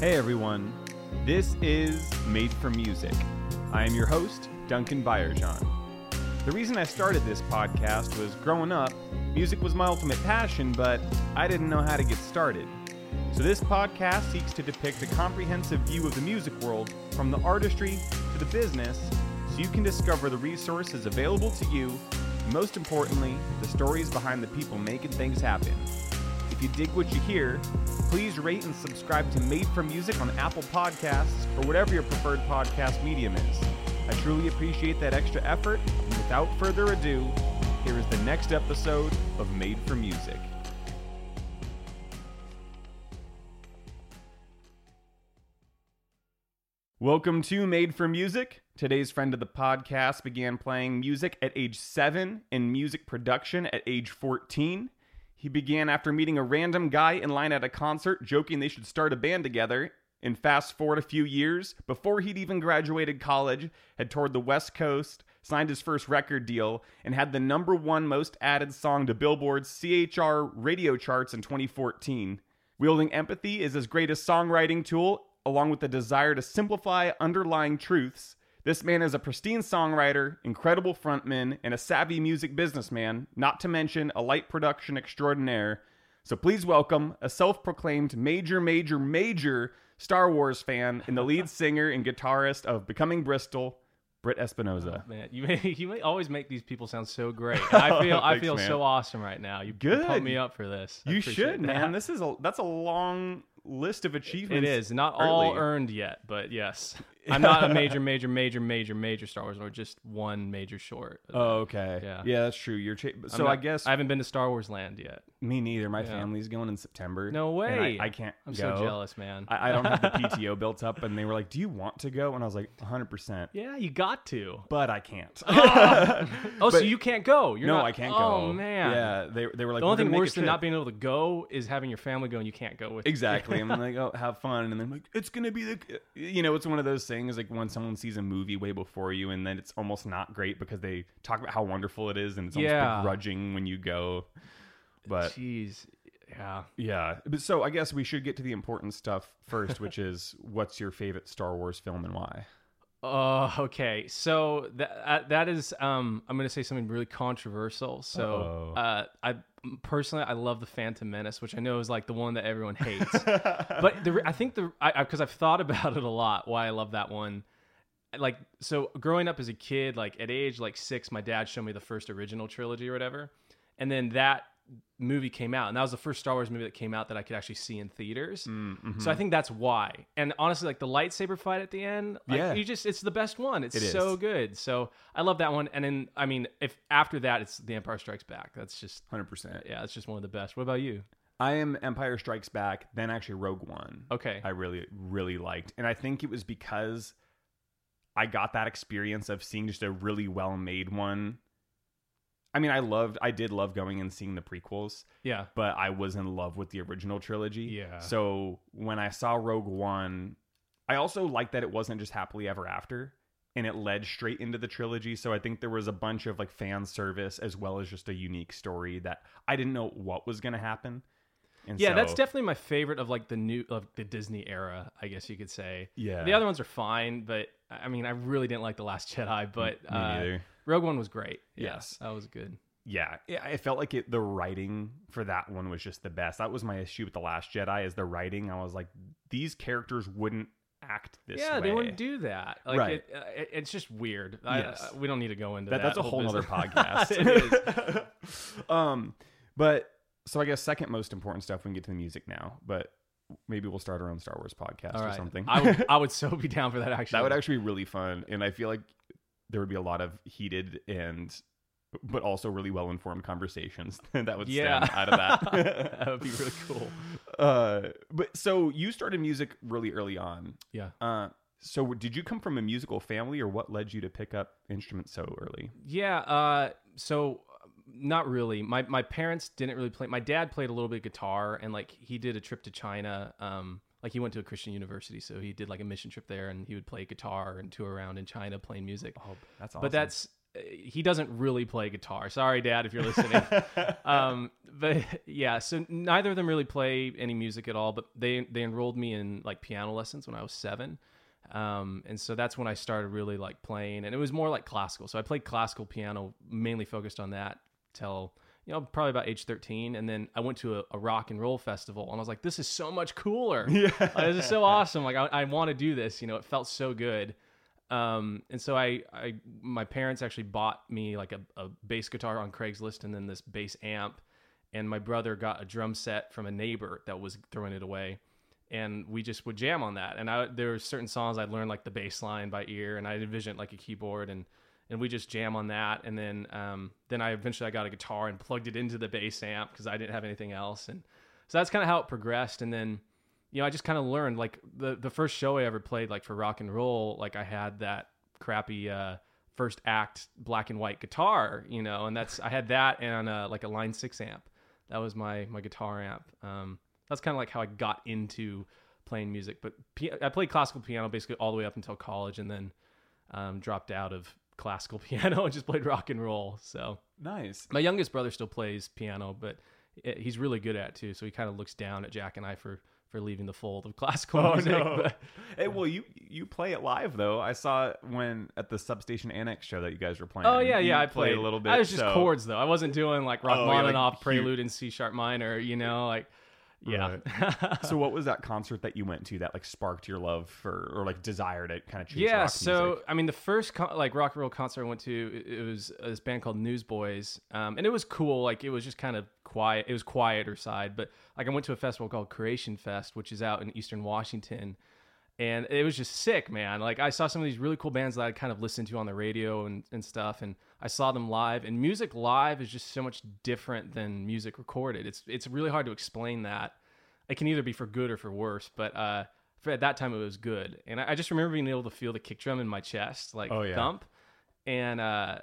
Hey everyone, this is Made for Music. I am your host, Duncan Bayerjan. The reason I started this podcast was growing up, music was my ultimate passion, but I didn't know how to get started. So this podcast seeks to depict a comprehensive view of the music world, from the artistry to the business, so you can discover the resources available to you, and most importantly, the stories behind the people making things happen. If you dig what you hear, please rate and subscribe to Made for Music on Apple Podcasts or whatever your preferred podcast medium is. I truly appreciate that extra effort, and without further ado, here is the next episode of Made for Music. Welcome to Made for Music. Today's friend of the podcast began playing music at age 7 and music production at age 14. He began after meeting a random guy in line at a concert, joking they should start a band together. And fast forward a few years, before he'd even graduated college, had toured the West Coast, signed his first record deal, and had the #1 most added song to Billboard's CHR radio charts in 2014. Wielding empathy is his greatest songwriting tool, along with the desire to simplify underlying truths. This man is a pristine songwriter, incredible frontman, and a savvy music businessman, not to mention a light production extraordinaire. So please welcome a self-proclaimed major Star Wars fan and the lead singer and guitarist of Becoming Bristol, Britt Espinoza. Oh, man, you always make these people sound so great. And I feel man. So awesome right now. You Good. Pump me up for this. You should, man. That's a long list of achievements. It is not all earned yet, but yes, I'm not a major Star Wars, or just one major short. Oh, okay. Yeah, that's true. I guess I haven't been to Star Wars Land yet. Me neither. My family's going in September. No way. I can't I'm go. so jealous, man. I don't have the PTO built up, and they were like, "Do you want to go?" And I was like, 100%. Yeah, you got to. But I can't. So you can't go. I can't go. Oh man. Yeah, they were like, the only thing worse than not being able to go is having your family go and you can't go with. Exactly. I'm like, oh, have fun, and then like, it's gonna be it's one of those things like when someone sees a movie way before you, and then it's almost not great because they talk about how wonderful it is, and it's almost begrudging when you go. But jeez. Yeah. But so I guess we should get to the important stuff first, which is what's your favorite Star Wars film and why? Okay. So that is I'm going to say something really controversial. So I personally love The Phantom Menace, which I know is like the one that everyone hates. But I think because I've thought about it a lot, why I love that one. Like, so growing up as a kid, like at age like 6, my dad showed me the first original trilogy or whatever, and then that movie came out, and that was the first Star Wars movie that came out that I could actually see in theaters. So I think that's why. And honestly, like the lightsaber fight at the end, like, it's the best one. It's so good. So I love that one. And then, I mean, if after that it's The Empire Strikes Back, that's just 100%. Yeah, it's just one of the best. What about you? I am Empire Strikes Back, then actually Rogue One. Okay. I really, really liked. And I think it was because I got that experience of seeing just a really well-made one. I mean, I did love going and seeing the prequels. Yeah. But I was in love with the original trilogy. Yeah. So when I saw Rogue One, I also liked that it wasn't just happily ever after, and it led straight into the trilogy. So I think there was a bunch of like fan service as well as just a unique story that I didn't know what was going to happen. And that's definitely my favorite of like the Disney era, I guess you could say. Yeah. The other ones are fine, but I mean, I really didn't like The Last Jedi, but me neither. Rogue One was great. Yes. That was good. Yeah. I felt like the writing for that one was just the best. That was my issue with The Last Jedi, is the writing. I was like, these characters wouldn't act this way. Yeah, they wouldn't do that. Like, right. It's just weird. Yes. We don't need to go into that. That's a whole other podcast. It is. But so I guess second most important stuff, we can get to the music now, but maybe we'll start our own Star Wars podcast or something. I would so be down for that, actually. That would actually be really fun. And I feel like there would be a lot of heated but also really well-informed conversations that would stem out of that. That would be really cool. But so you started music really early on. Yeah. So did you come from a musical family, or what led you to pick up instruments so early? Yeah. So not really. My parents didn't really play. My dad played a little bit of guitar, and like he did a trip to China. Like he went to a Christian university, so he did like a mission trip there, and he would play guitar and tour around in China playing music. Oh, that's awesome. But he doesn't really play guitar. Sorry, Dad, if you're listening. But yeah, so neither of them really play any music at all, but they enrolled me in like piano lessons when I was 7. And so that's when I started really like playing, and it was more like classical. So I played classical piano, mainly focused on that till, probably about age 13. And then I went to a rock and roll festival, and I was like, this is so much cooler. Yeah. This is so awesome. Like I want to do this, it felt so good. And so my parents actually bought me like a bass guitar on Craigslist, and then this bass amp, and my brother got a drum set from a neighbor that was throwing it away. And we just would jam on that. And there were certain songs I'd learn like the bass line by ear, and I'd envision like a keyboard, and we just jam on that. And then I eventually got a guitar and plugged it into the bass amp because I didn't have anything else. And so that's kind of how it progressed. And then, I just kind of learned like the first show I ever played, like for rock and roll, like I had that crappy first act black and white guitar, and I had that and like a Line 6 amp. That was my guitar amp. That's kind of like how I got into playing music. But I played classical piano basically all the way up until college, and then dropped out of classical piano and just played rock and roll. So nice. My youngest brother still plays piano, but he's really good at it too. So he kind of looks down at Jack and I for leaving the fold of classical music. No. But, hey, well, you play it live though. I saw it when at the Substation Annex show that you guys were playing. Oh yeah, I played a little bit. I was just chords though. I wasn't doing like Rachmaninoff like prelude in C sharp minor. Like. Yeah. Right. So what was that concert that you went to that like sparked your love for, or like desire to kind of chase rock music? I mean, the first like rock and roll concert I went to, it was this band called Newsboys, and it was cool. Like it was just kind of quiet. It was quieter side, but like I went to a festival called Creation Fest, which is out in Eastern Washington, and it was just sick, man. Like I saw some of these really cool bands that I kind of listened to on the radio and stuff, and I saw them live. And music live is just so much different than music recorded. It's really hard to explain that. It can either be for good or for worse, but at that time it was good. And I just remember being able to feel the kick drum in my chest, like thump, and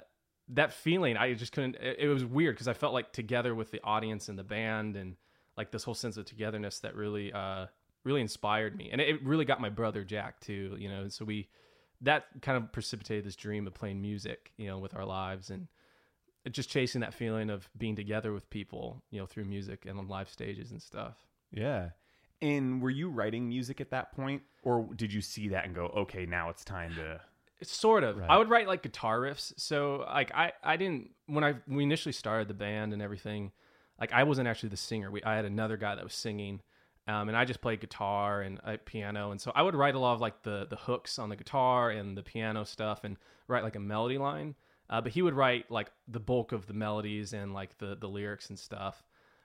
that feeling I just couldn't. It was weird because I felt like together with the audience and the band, and like this whole sense of togetherness that really really inspired me. And it really got my brother Jack too, and so that kind of precipitated this dream of playing music, with our lives, and just chasing that feeling of being together with people, through music and on live stages and stuff. Yeah. And were you writing music at that point, or did you see that and go, okay, now it's time to... Sort of. Right. I would write like guitar riffs. So like I didn't, when we initially started the band and everything, like I wasn't actually the singer. I had another guy that was singing, and I just played guitar and piano. And so I would write a lot of like the hooks on the guitar and the piano stuff, and write like a melody line. But he would write like the bulk of the melodies and like the lyrics and stuff.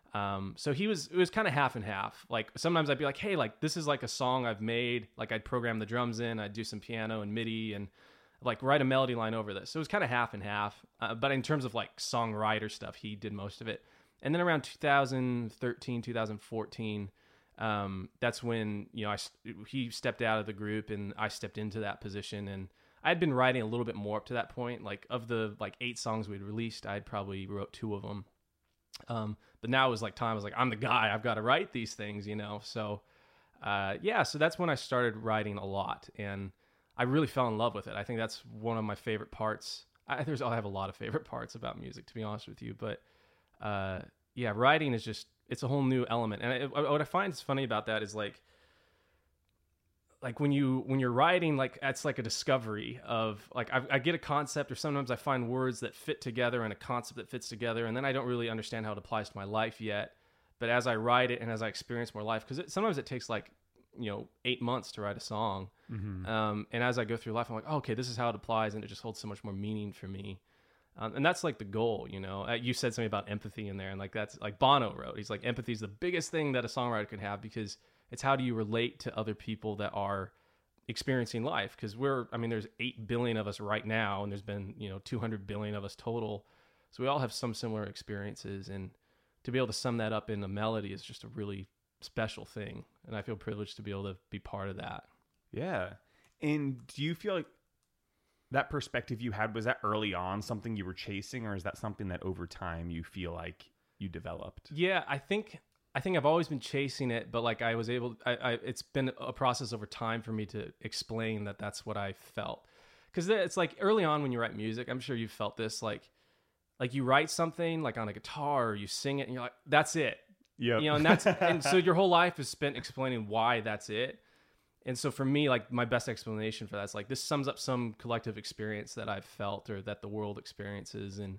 So it was kind of half and half. Like sometimes I'd be like, hey, like this is like a song I've made. Like I'd program the drums in, I'd do some piano and MIDI and like write a melody line over this. So it was kind of half and half. But in terms of like songwriter stuff, he did most of it. And then around 2013, 2014, that's when, he stepped out of the group and I stepped into that position. And I'd been writing a little bit more up to that point. Like of the like 8 songs we'd released, I'd probably wrote 2 of them. But now it was like time. I was like, I'm the guy. I've got to write these things, So, so that's when I started writing a lot, and I really fell in love with it. I think that's one of my favorite parts. I have a lot of favorite parts about music, to be honest with you. But writing is it's a whole new element. And what I find is funny about that is like when you're writing, like it's like a discovery of like I get a concept, or sometimes I find words that fit together and a concept that fits together, and then I don't really understand how it applies to my life yet. But as I write it and as I experience more life, because sometimes it takes like 8 months to write a song, and as I go through life, I'm like, oh, okay, this is how it applies, and it just holds so much more meaning for me. And that's like the goal, You said something about empathy in there, and like that's like Bono wrote. He's like, empathy is the biggest thing that a songwriter could have, because it's how do you relate to other people that are experiencing life? Because there's 8 billion of us right now, and there's been 200 billion of us total, so we all have some similar experiences, and to be able to sum that up in a melody is just a really special thing, and I feel privileged to be able to be part of that. Yeah. And do you feel like that perspective you had, was that early on something you were chasing, or is that something that over time you feel like you developed? Yeah, I think I've always been chasing it, but like I was able, it's been a process over time for me to explain that that's what I felt. Because it's like early on when you write music, I'm sure you've felt this, like like you write something like on a guitar or you sing it and you're like, that's it. Yeah. You know, and so your whole life is spent explaining why that's it. And so for me, like my best explanation for that is like, this sums up some collective experience that I've felt or that the world experiences. And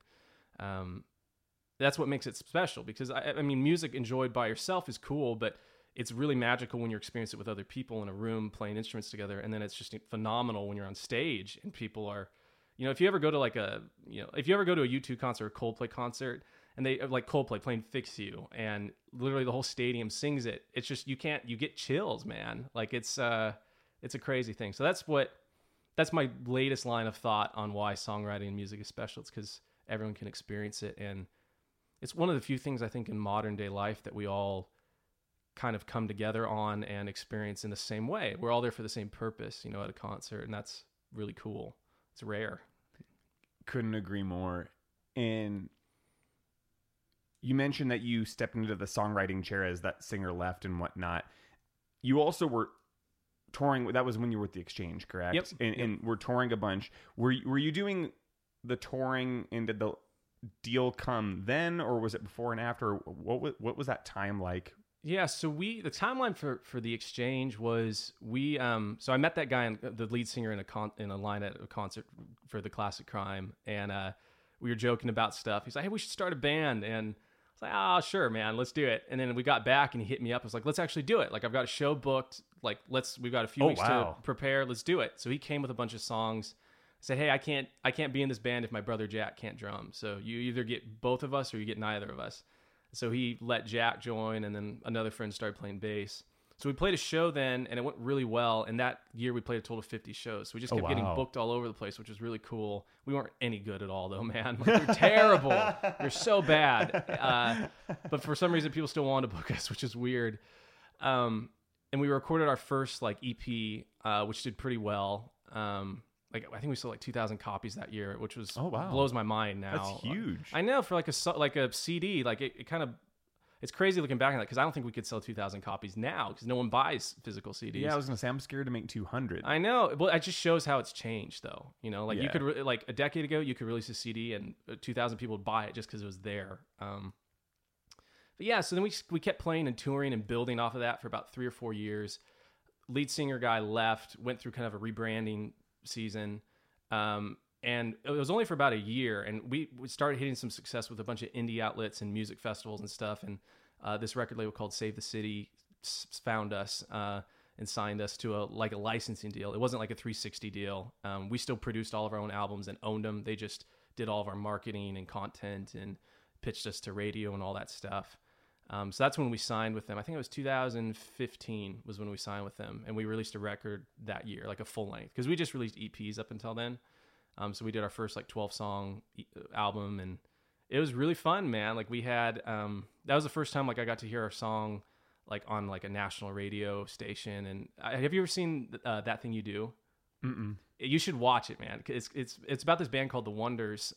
that's what makes it special, because I mean, music enjoyed by yourself is cool, but it's really magical when you experience it with other people in a room playing instruments together. And then it's just phenomenal when you're on stage and people are, you know, if you ever go to if you ever go to a U2 concert or Coldplay concert, and they like Coldplay playing Fix You, and literally the whole stadium sings it. It's just, you get chills, man. Like it's a crazy thing. So that's my latest line of thought on why songwriting and music is special. It's because everyone can experience it. And it's one of the few things I think in modern day life that we all kind of come together on and experience in the same way. We're all there for the same purpose, you know, at a concert. And that's really cool. It's rare. Couldn't agree more. And you mentioned that you stepped into the songwriting chair as that singer left and whatnot. You also were touring. That was when you were with The Exchange, correct? Yep. And we're touring a bunch. Were you doing the touring, and did the deal come then, or was it before and after? What was that time like? Yeah, so the timeline for The Exchange was so I met that guy, the lead singer, in a line at a concert for The Classic Crime, and we were joking about stuff. He's like, "Hey, we should start a band," and I was like, "Oh, sure, man, let's do it." And then we got back, and he hit me up. I was like, "Let's actually do it. Like, I've got a show booked. Like, we've got a few weeks to prepare. Let's do it." So he came with a bunch of songs. I said, "Hey, I can't be in this band if my brother Jack can't drum. So you either get both of us or you get neither of us." So he let Jack join, and then another friend started playing bass. So we played a show then, and it went really well. And that year we played a total of 50 shows. So we just kept getting booked all over the place, which was really cool. We weren't any good at all, though, man. Like, we were terrible. We were so bad. But for some reason, people still wanted to book us, which is weird. And we recorded our first like EP, which did pretty well. Like I think we sold like 2,000 copies that year, which was blows my mind now. That's huge. I know, for like a CD, like it kind of, it's crazy looking back on that, because I don't think we could sell 2,000 copies now because no one buys physical CDs. Yeah, I was gonna say I'm scared to make 200. I know, well, it just shows how it's changed, though. You know, like you could like a decade ago, you could release a CD and 2,000 people would buy it just because it was there. But yeah, so then we kept playing and touring and building off of that for about 3 or 4 years. Lead singer guy left, went through kind of a rebranding season, and it was only for about a year, and we started hitting some success with a bunch of indie outlets and music festivals and stuff, and this record label called Save the City found us and signed us to a licensing deal. It wasn't like a 360 deal. We still produced all of our own albums and owned them. They just did all of our marketing and content and pitched us to radio and all that stuff. So that's when we signed with them. I think it was 2015 was when we signed with them, and we released a record that year, like a full length, because we just released EPs up until then. So we did our first like 12-song album, and it was really fun, man. Like we had, that was the first time like I got to hear our song like on like a national radio station. And have you ever seen That Thing You Do? Mm-mm. You should watch it, man. It's about this band called The Wonders,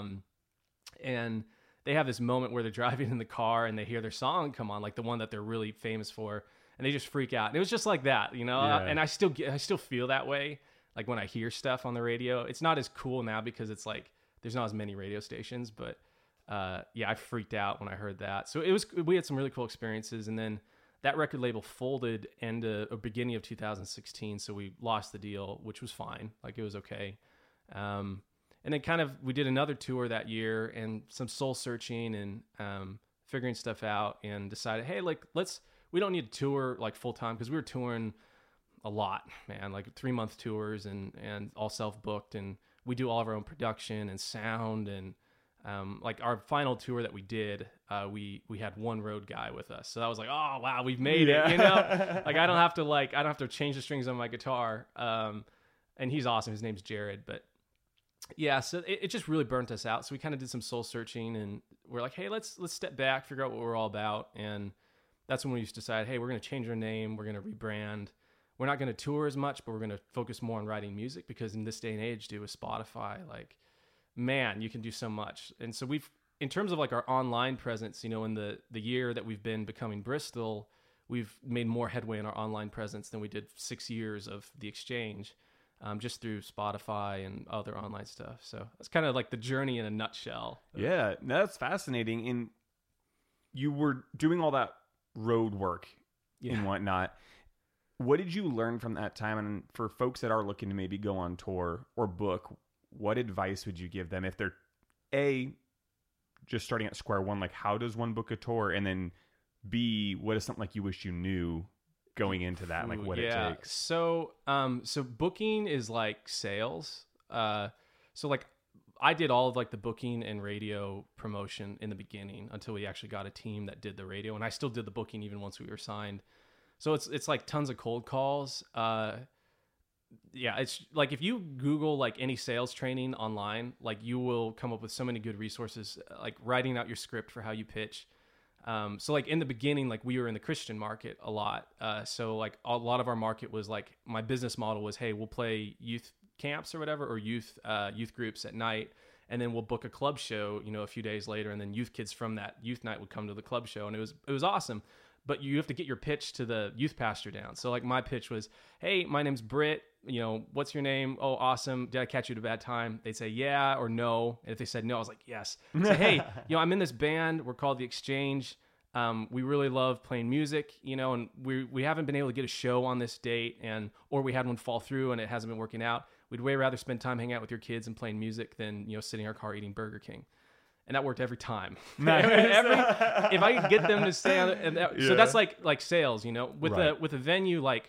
and they have this moment where they're driving in the car and they hear their song come on, like the one that they're really famous for, and they just freak out. And it was just like that, you know. Yeah. And I still feel that way. Like when I hear stuff on the radio, it's not as cool now because it's like there's not as many radio stations. But yeah, I freaked out when I heard that. So we had some really cool experiences, and then that record label folded beginning of 2016. So we lost the deal, which was fine. Like it was okay. And then kind of we did another tour that year and some soul searching and figuring stuff out, and decided, hey, like we don't need to tour like full time, because we were touring a lot, man, like 3-month tours and all self-booked, and we do all of our own production and sound, and like our final tour that we did, we had one road guy with us, so that was like, oh wow, we've made it, you know. Like I don't have to change the strings on my guitar, and he's awesome. His name's Jared. But yeah, so it just really burnt us out, so we kind of did some soul searching, and we're like, hey, let's step back, figure out what we're all about. And that's when we just decided, hey, we're going to change our name, we're going to rebrand. We're not going to tour as much, but we're going to focus more on writing music, because in this day and age, dude, with Spotify, like, man, you can do so much. And so in terms of like our online presence, you know, in the year that we've been becoming Bristol, we've made more headway in our online presence than we did 6 years of The Exchange. just through Spotify and other online stuff. So that's kind of like the journey in a nutshell. Yeah, that's fascinating. And you were doing all that road work and whatnot. What did you learn from that time? And for folks that are looking to maybe go on tour or book, what advice would you give them if they're just starting at square one? Like, how does one book a tour? And then B, what is something like you wish you knew going into that, like what it takes? So booking is like sales. So like I did all of like the booking and radio promotion in the beginning until we actually got a team that did the radio, and I still did the booking even once we were signed. So it's like tons of cold calls. It's like if you Google like any sales training online, like you will come up with so many good resources, like writing out your script for how you pitch. So like in the beginning, like we were in the Christian market a lot. So like a lot of our market was like, my business model was, hey, we'll play youth camps or whatever, or youth groups at night. And then we'll book a club show, a few days later. And then youth kids from that youth night would come to the club show. And it was awesome. But you have to get your pitch to the youth pastor down. So like my pitch was, hey, my name's Britt. What's your name? Oh, awesome. Did I catch you at a bad time? They'd say yeah or no. And if they said no, I was like, yes. Say, hey, I'm in this band. We're called The Exchange. We really love playing music, and we haven't been able to get a show on this date, or we had one fall through and it hasn't been working out. We'd way rather spend time hanging out with your kids and playing music than, sitting in our car eating Burger King. And that worked every time. Nice. If I could get them to stay on it, so that's like sales, with a venue, like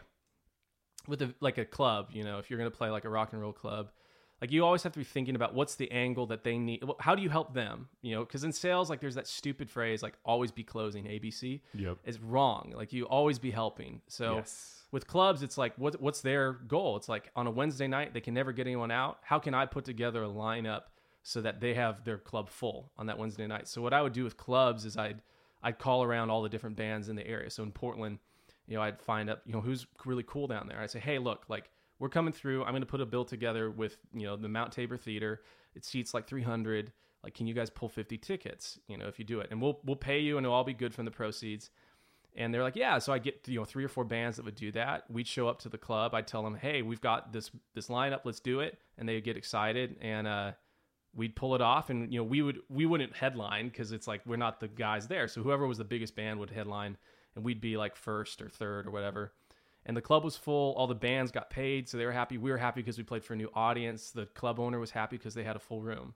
with a club, if you're going to play like a rock and roll club, like you always have to be thinking about what's the angle that they need. How do you help them? Because in sales, like there's that stupid phrase, like always be closing, ABC. Yep. It's wrong. Like you always be helping. So with clubs, it's like, what's their goal? It's like on a Wednesday night, they can never get anyone out. How can I put together a lineup so that they have their club full on that Wednesday night? So what I would do with clubs is I'd call around all the different bands in the area. So in Portland, I'd find out, who's really cool down there. I'd say, hey, look, like we're coming through. I'm going to put a bill together with, the Mount Tabor Theater. It seats like 300. Like, can you guys pull 50 tickets, if you do it? And we'll pay you and it'll all be good from the proceeds. And they're like, yeah. So I get, 3 or 4 bands that would do that. We'd show up to the club. I'd tell them, hey, we've got this lineup. Let's do it. And they'd get excited. And, we'd pull it off, and we wouldn't headline because it's like we're not the guys there. So whoever was the biggest band would headline, and we'd be like first or third or whatever. And the club was full. All the bands got paid, so they were happy. We were happy because we played for a new audience. The club owner was happy because they had a full room.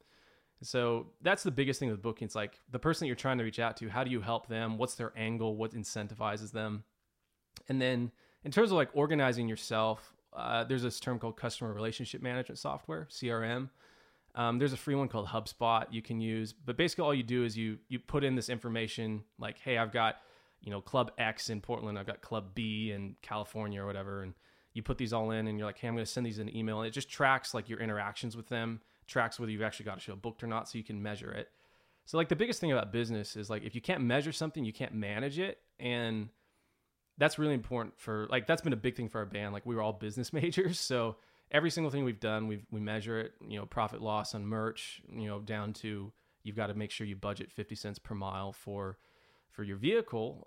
So that's the biggest thing with booking. It's like the person that you're trying to reach out to. How do you help them? What's their angle? What incentivizes them? And then in terms of like organizing yourself, there's this term called customer relationship management software, CRM. There's a free one called HubSpot you can use, but basically all you do is you put in this information like, hey, I've got, Club X in Portland, I've got Club B in California or whatever. And you put these all in and you're like, hey, I'm going to send these in an email. And it just tracks like your interactions with them, tracks whether you've actually got a show booked or not, so you can measure it. So like the biggest thing about business is like, if you can't measure something, you can't manage it. And that's really important that's been a big thing for our band. Like we were all business majors. So every single thing we've done, we measure it, profit loss on merch, down to you've got to make sure you budget 50 cents per mile for your vehicle.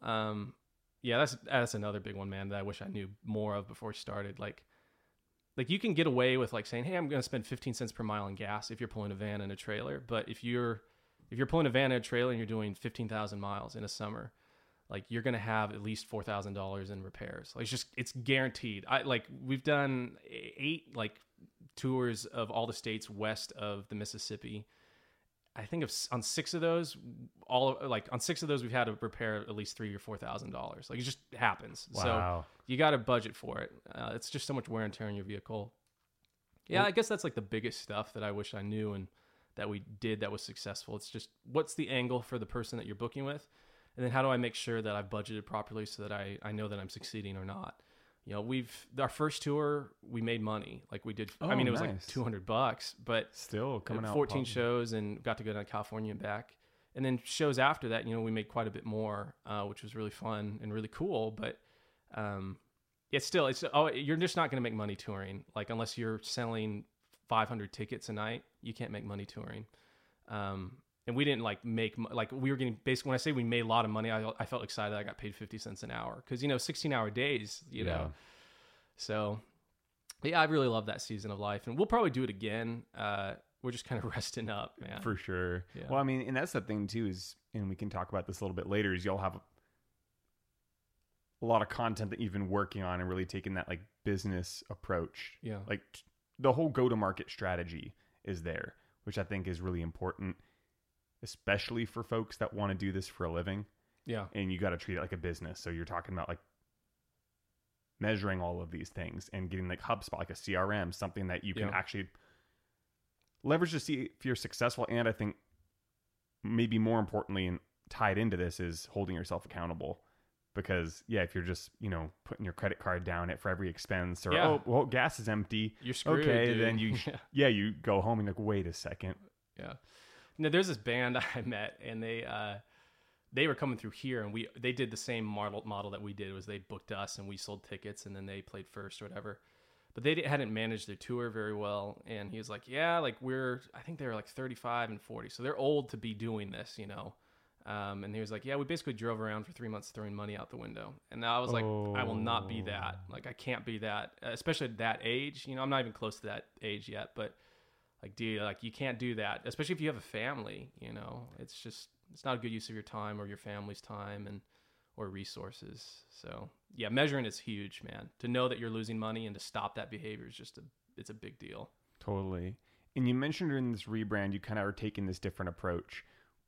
That's another big one, man, that I wish I knew more of before we started. Like you can get away with like saying, hey, I'm going to spend 15 cents per mile on gas if you're pulling a van and a trailer. But if you're pulling a van and a trailer and you're doing 15,000 miles in a summer, like you're going to have at least $4,000 in repairs. Like it's guaranteed. We've done 8 like tours of all the states west of the Mississippi. I think on 6 of those, we've had to repair at least $3,000 or $4,000. Like it just happens. Wow. So you got to budget for it. It's just so much wear and tear on your vehicle. Yeah, I guess that's like the biggest stuff that I wish I knew and that we did that was successful. It's just what's the angle for the person that you're booking with? And then how do I make sure that I've budgeted properly so that I know that I'm succeeding or not? Our first tour, we made money. Like we did, it was like $200, but still coming out 14 shows and got to go to California and back. And then shows after that, we made quite a bit more, which was really fun and really cool. But you're just not going to make money touring. Like unless you're selling 500 tickets a night, you can't make money touring. And we didn't we were getting basically, when I say we made a lot of money, I felt excited. I got paid 50 cents an hour because, 16-hour days, know. So But yeah, I really love that season of life, and we'll probably do it again. We're just kind of resting up, man. For sure. Yeah. Well, I mean, and that's the thing too is, and we can talk about this a little bit later, is you'll have a lot of content that you've been working on and really taking that like business approach. Yeah. Like the whole go-to-market strategy is there, which I think is really important, especially for folks that want to do this for a living. Yeah. And you got to treat it like a business. So you're talking about like measuring all of these things and getting like HubSpot, like a CRM, something that you can actually leverage to see if you're successful. And I think maybe more importantly and tied into this is holding yourself accountable. Because if you're just, putting your credit card down for every expense or, oh, well, gas is empty. You're screwed. Okay, dude. then you go home and like, wait a second. Yeah. Now there's this band I met, and they were coming through here, and they did the same model that we did. Was they booked us and we sold tickets, and then they played first or whatever. But they hadn't managed their tour very well, and he was like, yeah, like I think they were like 35 and 40, so they're old to be doing this, and he was like, yeah, we basically drove around for 3 months throwing money out the window. And I was like, I will not be that. Like, I can't be that, especially at that age. I'm not even close to that age yet, but like, dude, like you can't do that, especially if you have a family, it's not a good use of your time or your family's time or resources. So yeah, measuring is huge, man. To know that you're losing money and to stop that behavior is it's a big deal. Totally. And you mentioned during this rebrand, you kind of are taking this different approach.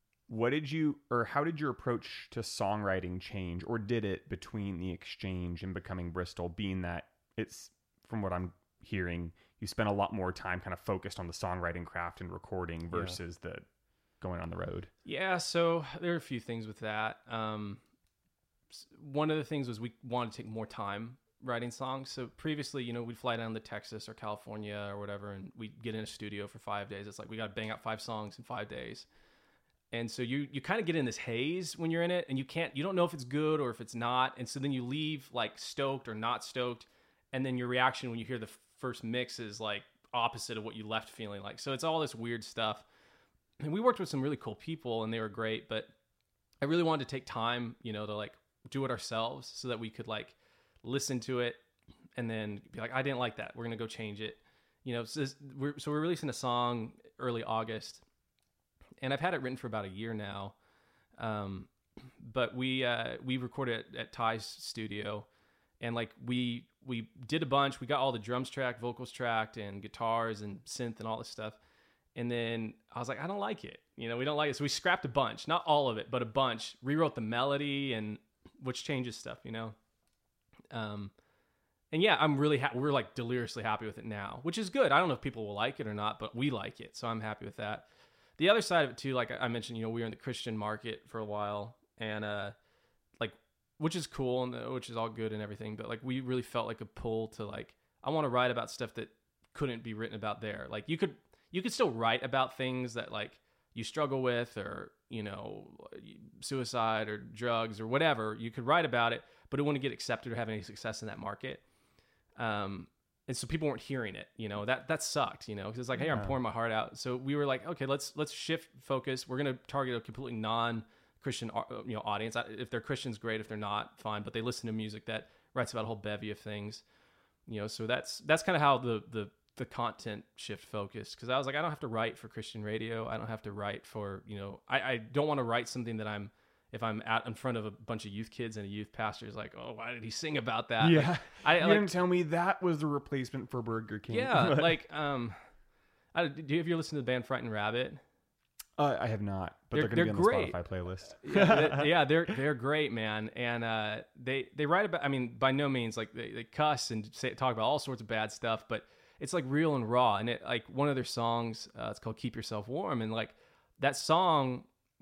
How did your approach to songwriting change, or did it between the Exchange and becoming Bristol, being that it's, from what I'm hearing, you spent a lot more time kind of focused on the songwriting craft and recording versus the going on the road? Yeah, so there are a few things with that. One of the things was we wanted to take more time writing songs. So previously, we'd fly down to Texas or California or whatever, and we'd get in a studio for 5 days. It's like, we got to bang out 5 songs in 5 days. And so you kind of get in this haze when you're in it, and you don't know if it's good or if it's not. And so then you leave like stoked or not stoked. And then your reaction when you hear the first mix is like opposite of what you left feeling like. So it's all this weird stuff. And we worked with some really cool people and they were great, but I really wanted to take time, to like do it ourselves so that we could like listen to it and then be like, I didn't like that. We're going to go change it. So we're releasing a song early August. And I've had it written for about a year now, but we recorded at Ty's studio, and like we did a bunch. We got all the drums tracked, vocals tracked, and guitars and synth and all this stuff. And then I was like, I don't like it. We don't like it. So we scrapped a bunch, not all of it, but a bunch. Rewrote the melody, and which changes stuff, And yeah, I'm really we're like deliriously happy with it now, which is good. I don't know if people will like it or not, but we like it, so I'm happy with that. The other side of it too, like I mentioned, we were in the Christian market for a while, and which is cool and which is all good and everything, but like we really felt like a pull to like, I want to write about stuff that couldn't be written about there. Like you could still write about things that like you struggle with, or suicide or drugs or whatever. You could write about it, but it wouldn't get accepted or have any success in that market. And so people weren't hearing it, that sucked, because it's like, hey, I'm pouring my heart out. So we were like, okay, let's shift focus. We're going to target a completely non-Christian, audience. If they're Christians, great. If they're not, fine. But they listen to music that writes about a whole bevy of things, so that's kind of how the content shift focus. Cause I was like, I don't have to write for Christian radio. I don't have to write for, I don't want to write something that if I'm out in front of a bunch of youth kids and a youth pastor is like, oh, why did he sing about that? Yeah. Like, you didn't tell me that was the replacement for Burger King. Yeah. Like, do you ever listen to the band Frightened Rabbit? I have not, but they're going to be on great. the Spotify playlist. Yeah, they're great, man. And they write about, I mean, by no means like they cuss and talk about all sorts of bad stuff, but it's like real and raw. And it, like one of their songs, it's called Keep Yourself Warm. And like that song,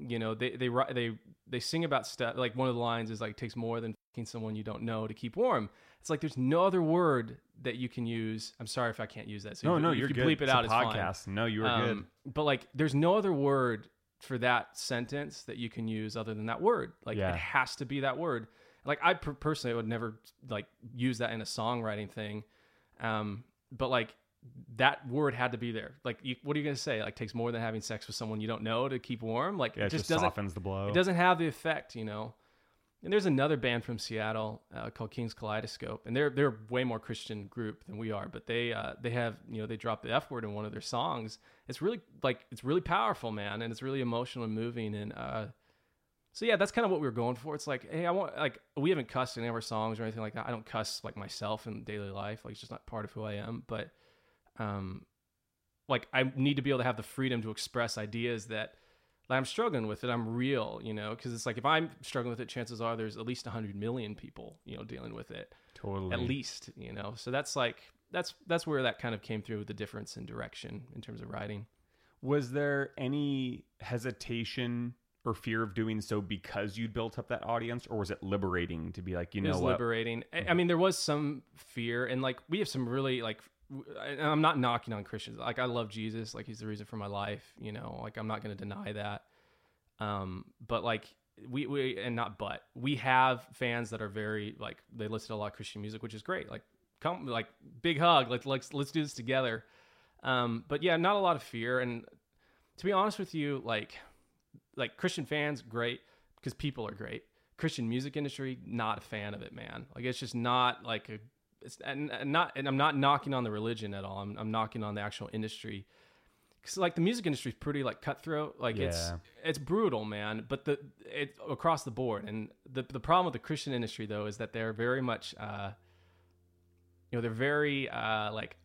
they sing about stuff. Like one of the lines is like, it takes more than fucking someone you don't know to keep warm. It's like, there's no other word that you can use. I'm sorry if I can't use that. So no, if you're you good. Bleep it out, it's a podcast. Fine. No, you are good. But like, there's no other word for that sentence that you can use other than that word. Like it has to be that word. Like I personally would never like use that in a songwriting thing. But like that word had to be there. Like, what are you going to say? Like, takes more than having sex with someone you don't know to keep warm. Like, it just doesn't softens the blow. It doesn't have the effect, And there's another band from Seattle called King's Kaleidoscope, and they're a way more Christian group than we are. But they have, they drop the F word in one of their songs. It's really powerful, man, and it's really emotional and moving. And so yeah, that's kind of what we were going for. It's like, hey, we haven't cussed in any of our songs or anything like that. I don't cuss like myself in daily life. Like, it's just not part of who I am. But like, I need to be able to have the freedom to express ideas that. I'm struggling with it. I'm real, because it's like if I'm struggling with it, chances are there's at least 100 million people, dealing with it. Totally. At least, So that's where that kind of came through with the difference in direction in terms of writing. Was there any hesitation or fear of doing so because you'd built up that audience, or was it liberating to be like, It was liberating. I mean, there was some fear, and like we have some really like. And I'm not knocking on Christians. Like, I love Jesus. Like, he's the reason for my life, like, I'm not going to deny that. But like we have fans that are very like, they listen to a lot of Christian music, which is great. Like, come, like, big hug. Let's do this together. But yeah, not a lot of fear. And to be honest with you, like Christian fans, great, because people are great. Christian music industry, not a fan of it, man. Like, it's just not like a, and I'm not knocking on the religion at all. I'm knocking on the actual industry, because like the music industry is pretty like cutthroat. Like, it's brutal, man. But it's across the board. And the problem with the Christian industry though is that they're very much they're very like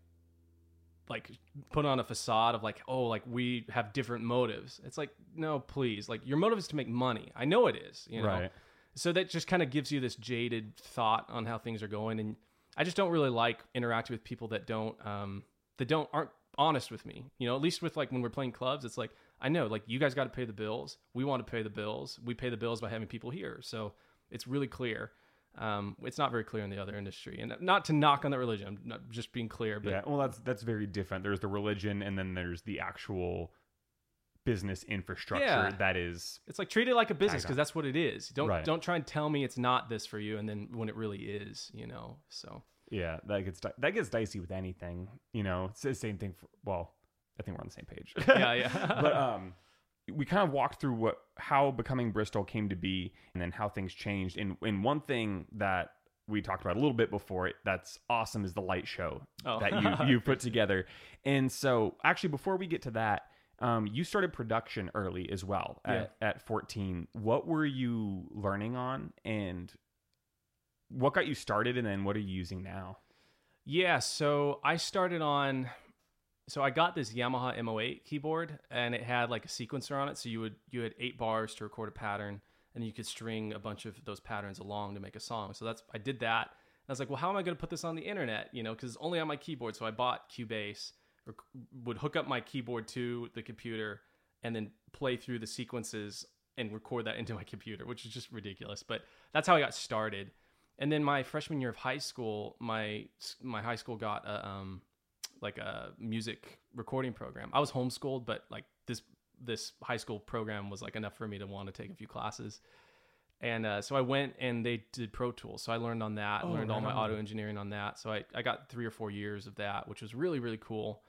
put on a facade of like, oh, like we have different motives. It's like, no, please, like your motive is to make money. I know it is, Right. So that just kind of gives you this jaded thought on how things are going. And I just don't really like interacting with people that aren't honest with me. At least with like when we're playing clubs, it's like, I know, like, you guys got to pay the bills. We want to pay the bills. We pay the bills by having people here. So it's really clear. It's not very clear in the other industry, and not to knock on that religion. I'm not just being clear, but yeah, well, that's very different. There's the religion, and then there's the actual business infrastructure that is. It's like, treat it like a business, because that's what it is. Don't try and tell me it's not this for you, and then when it really is, So yeah, that gets dicey with anything. It's the same thing. I think we're on the same page. Yeah. But we kind of walked through how Becoming Bristol came to be, and then how things changed. And one thing that we talked about a little bit before that's awesome is the light show that you put together. And so actually, before we get to that, you started production early as well at 14. What were you learning on, and what got you started, and then what are you using now? Yeah, so I started on. So I got this Yamaha M08 keyboard, and it had like a sequencer on it. So you had 8 bars to record a pattern, and you could string a bunch of those patterns along to make a song. So I did that. And I was like, well, how am I going to put this on the internet? Because it's only on my keyboard. So I bought Cubase, or would hook up my keyboard to the computer, and then play through the sequences and record that into my computer, which is just ridiculous. But that's how I got started. And then my freshman year of high school, my high school got a music recording program. I was homeschooled, but like this high school program was like enough for me to want to take a few classes. And so I went, and they did Pro Tools. So I learned on that, learned all my audio engineering on that. So I got 3 or 4 years of that, which was really, really cool.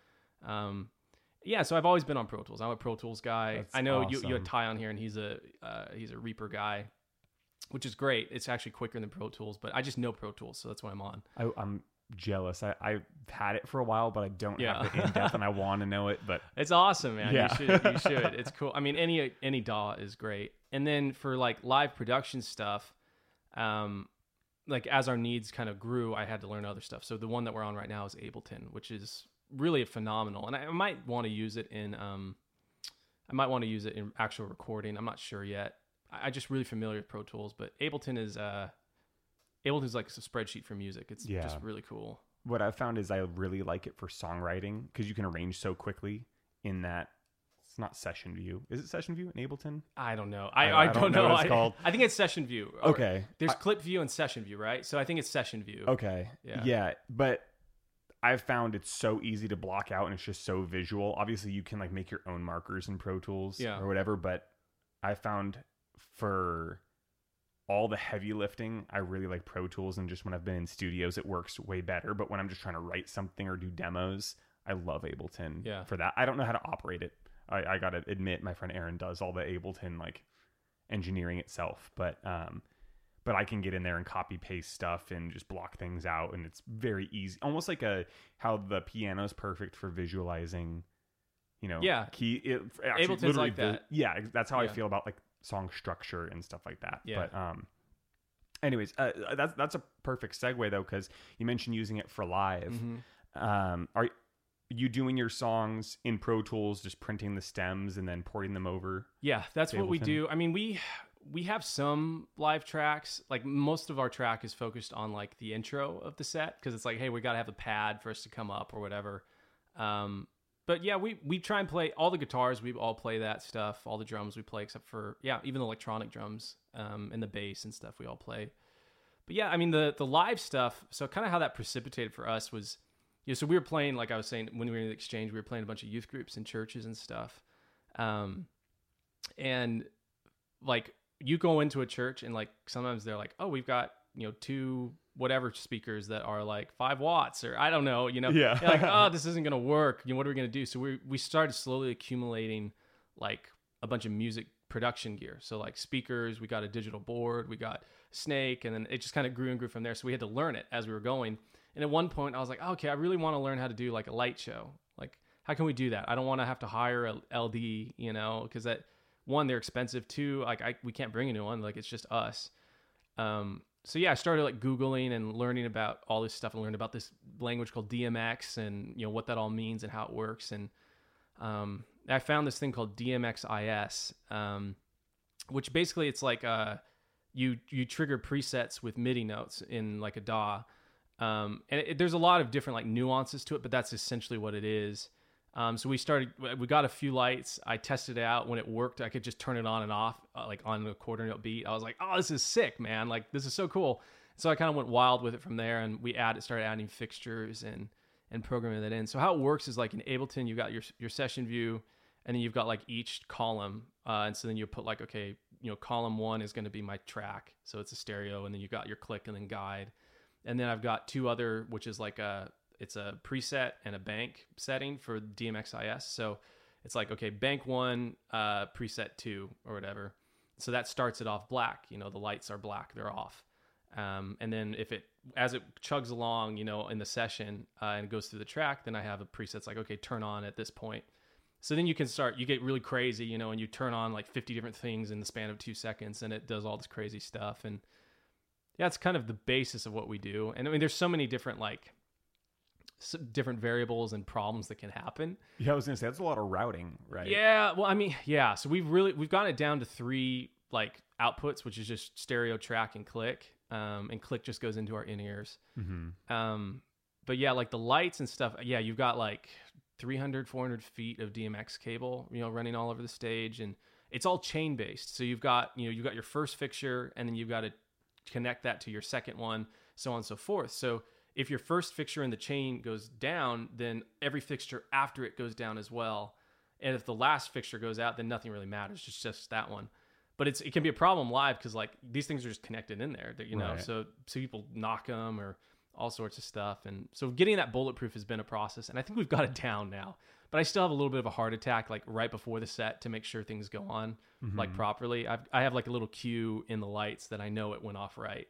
So I've always been on Pro Tools. I'm a Pro Tools guy. That's I know awesome. you had Ty on here, and he's a Reaper guy, which is great. It's actually quicker than Pro Tools, but I just know Pro Tools, so that's what I'm on. I'm jealous. I've had it for a while, but I don't have it in depth, and I want to know it. But it's awesome, man. Yeah. You should. It's cool. I mean, any DAW is great. And then for like live production stuff, like as our needs kind of grew, I had to learn other stuff. So the one that we're on right now is Ableton, which is really phenomenal. And I might want to use it in actual recording. I'm not sure yet. I'm just really familiar with Pro Tools, but Ableton is like a spreadsheet for music. It's just really cool. What I've found is I really like it for songwriting, because you can arrange so quickly in that. It's not Session View. Is it Session View in Ableton? I don't know. I don't know what it's called. I think it's Session View. Okay. There's Clip View and Session View, right? So I think it's Session View. Okay. Yeah. But I've found it's so easy to block out, and it's just so visual. Obviously, you can like make your own markers in Pro Tools or whatever, but I found for all the heavy lifting, I really like Pro Tools, and just when I've been in studios, it works way better. But when I'm just trying to write something or do demos, I love Ableton for that. I don't know how to operate it. I got to admit, my friend Aaron does all the Ableton like engineering itself. But but I can get in there and copy paste stuff and just block things out, and it's very easy. Almost like how the piano is perfect for visualizing, key. Ableton's like that. That's how I feel about like song structure and stuff like that. Yeah. But anyways, that's a perfect segue though, because you mentioned using it for live. Are you doing your songs in Pro Tools, just printing the stems and then porting them over? Yeah, that's what we do. I mean, we have some live tracks. Like most of our track is focused on like the intro of the set, because it's like, hey, we got to have a pad for us to come up or whatever. But yeah, we try and play all the guitars. We all play that stuff. All the drums we play, except for even the electronic drums and the bass and stuff we all play. But yeah, I mean the live stuff. So kind of how that precipitated for us was, so we were playing, like I was saying, when we were in the exchange, we were playing a bunch of youth groups and churches and stuff. And like you go into a church and like sometimes they're like, oh, we've got 2 whatever speakers that are like 5 watts, or I don't know, Yeah. like, oh, this isn't going to work. What are we going to do? So we started slowly accumulating like a bunch of music production gear. So like speakers, we got a digital board, we got Snake, and then it just kind of grew and grew from there. So we had to learn it as we were going. And at one point I was like, oh, okay, I really want to learn how to do like a light show. Like, how can we do that? I don't want to have to hire a LD, because that, one, they're expensive. 2, like we can't bring anyone. Like, it's just us. So yeah, I started like Googling and learning about all this stuff, and learned about this language called DMX and what that all means and how it works. And I found this thing called DMXIS, which basically it's like you trigger presets with MIDI notes in like a DAW. And there's a lot of different like nuances to it, but that's essentially what it is. So we got a few lights. I tested it out. When it worked, I could just turn it on and off, like on a quarter note beat. I was like, oh, this is sick, man. Like, this is so cool. So I kind of went wild with it from there, and we started adding fixtures and programming that in. So how it works is like in Ableton, you've got your session view, and then you've got like each column. And so then you put like, okay, column 1 is going to be my track. So it's a stereo, and then you've got your click and then guide. And then I've got 2 other, which is like it's a preset and a bank setting for DMXIS. So it's like, okay, bank 1, preset 2 or whatever. So that starts it off black. The lights are black, they're off. And then as it chugs along, in the session and it goes through the track, then I have a preset that's like, okay, turn on at this point. So then you get really crazy, and you turn on like 50 different things in the span of 2 seconds, and it does all this crazy stuff. And yeah, it's kind of the basis of what we do. And I mean, there's so many different different variables and problems that can happen. Yeah, I was gonna say that's a lot of routing, right? Yeah, well, I mean, yeah. So we've gotten it down to 3 like outputs, which is just stereo, track, and click. And click just goes into our in-ears. Mm-hmm. But yeah, like the lights and stuff. Yeah, you've got like 300, 400 feet of DMX cable, running all over the stage, and it's all chain based. So you've got your first fixture, and then you've got to connect that to your second one, so on and so forth. So if your first fixture in the chain goes down, then every fixture after it goes down as well. And if the last fixture goes out, then nothing really matters. It's just that one. But it can be a problem live because like these things are just connected in there, right. So people knock them or all sorts of stuff. And so getting that bulletproof has been a process, and I think we've got it down now. But I still have a little bit of a heart attack like right before the set to make sure things go on like properly. I have like a little cue in the lights that I know it went off right,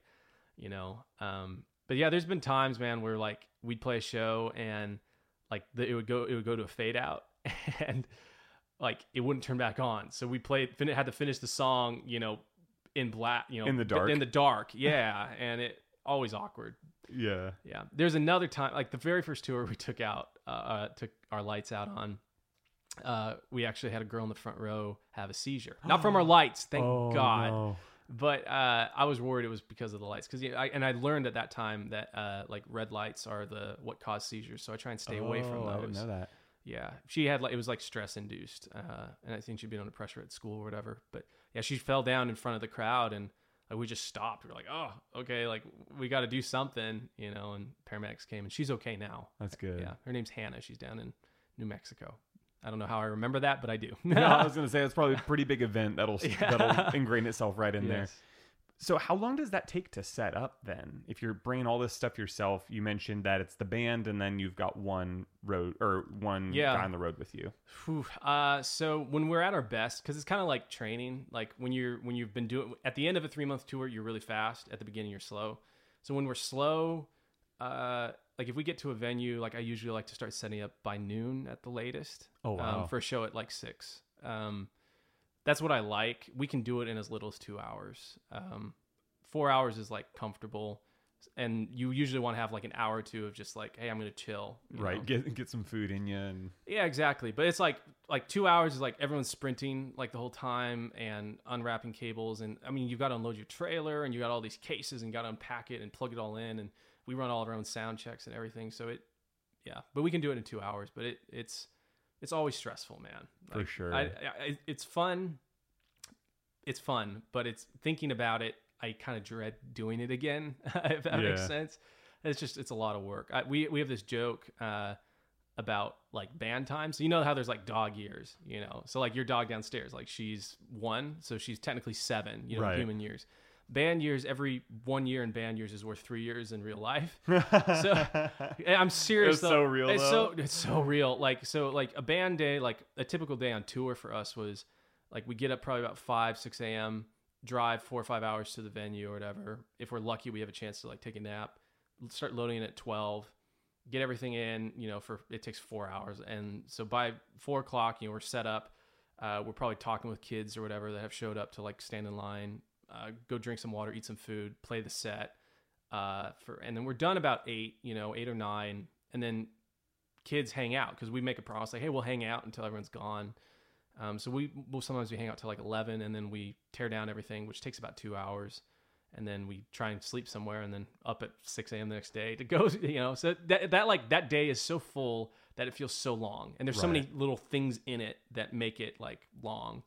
But yeah, there's been times, man, where like we'd play a show and like it would go to a fade out and like it wouldn't turn back on. So we had to finish the song, in black, in the dark. In the dark, yeah, and it always awkward. Yeah. Yeah. There's another time, like the very first tour we took our lights out on. We actually had a girl in the front row have a seizure, not from our lights, thank God. No. But I was worried it was because of the lights, because I learned at that time that like red lights are what cause seizures, so I try and stay away from those. I didn't know that. Yeah, she had it was like stress induced, and I think she'd been under pressure at school or whatever. But yeah, she fell down in front of the crowd, and like we just stopped. We're like, oh, okay, like we got to do something, And paramedics came, and she's okay now. That's good. Yeah, her name's Hannah. She's down in New Mexico. I don't know how I remember that, but I do. No, I was going to say it's probably a pretty big event that'll ingrain itself right in there. So how long does that take to set up then? If you're bringing all this stuff yourself, you mentioned that it's the band and then you've got one guy on the road with you. Whew. So when we're at our best, because it's kind of like training, like when you've been doing, at the end of a 3-month tour, you're really fast. At the beginning, you're slow. So when we're slow, like if we get to a venue, like I usually like to start setting up by noon at the latest. Oh, wow. For a show at like 6. That's what I like. We can do it in as little as 2 hours. 4 hours is like comfortable. And you usually want to have like an hour or two of just like, hey, I'm going to chill. Right. Get some food in you. And yeah, exactly. But it's like 2 hours is like everyone's sprinting like the whole time and unwrapping cables. And I mean, you've got to unload your trailer and you got all these cases and you got to unpack it and plug it all in. And we run all of our own sound checks and everything. So but we can do it in 2 hours, but it's always stressful, man. For sure. It's fun. It's fun, but it's thinking about it. I kind of dread doing it again, if that makes sense. It's a lot of work. We have this joke about like band time. So you know how there's like dog years, so like your dog downstairs, like she's 1, so she's technically 7, right. Human years. Band years, every 1 year in band years is worth 3 years in real life. So I'm serious. It's so real. It's so real. Like a band day, like a typical day on tour for us was like we get up probably about 5-6 a.m., drive 4 or 5 hours to the venue or whatever. If we're lucky, we have a chance to like take a nap, start loading in at 12, get everything in, it takes 4 hours. And so by 4 o'clock, we're set up. We're probably talking with kids or whatever that have showed up to like stand in line, go drink some water, eat some food, play the set, and then we're done about 8, 8 or 9, and then kids hang out because we make a promise like, hey, we'll hang out until everyone's gone. So sometimes we hang out till like 11, and then we tear down everything, which takes about 2 hours, and then we try and sleep somewhere, and then up at 6 a.m. the next day to go. So that day is so full that it feels so long, and there's so many little things in it that make it like long.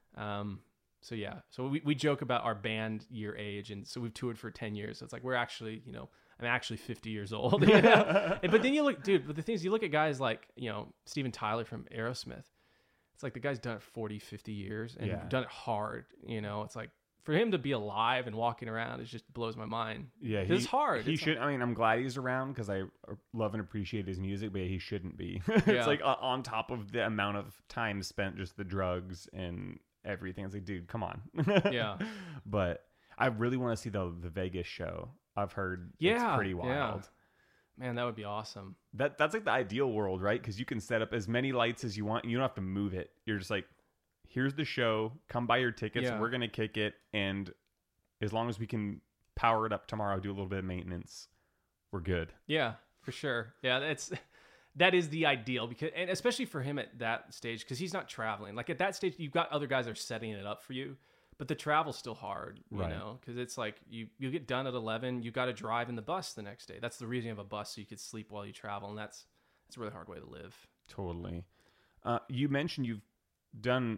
So we joke about our band year age, and so we've toured for 10 years. So it's like we're actually, I'm actually 50 years old. But then you look, dude. But the thing is, you look at guys like Steven Tyler from Aerosmith. It's like the guy's done it 40, 50 years and done it hard. It's like for him to be alive and walking around, it just blows my mind. Yeah, it's hard. I'm glad he's around because I love and appreciate his music, but he shouldn't be. It's like on top of the amount of time spent, just the drugs and everything. It's like, dude, come on. Yeah. But I really want to see the Vegas show. I've heard it's pretty wild. Yeah. Man, that would be awesome. That's like the ideal world, right? Because you can set up as many lights as you want. And you don't have to move it. You're just like, here's the show. Come buy your tickets. Yeah. We're going to kick it. And as long as we can power it up tomorrow, do a little bit of maintenance, we're good. Yeah, for sure. Yeah, that is the ideal, and especially for him at that stage, because he's not traveling. Like at that stage, you've got other guys that are setting it up for you. But the travel's still hard, because it's like you get done at 11, you got to drive in the bus the next day. That's the reason you have a bus, so you could sleep while you travel, and that's a really hard way to live. Totally. You mentioned you've done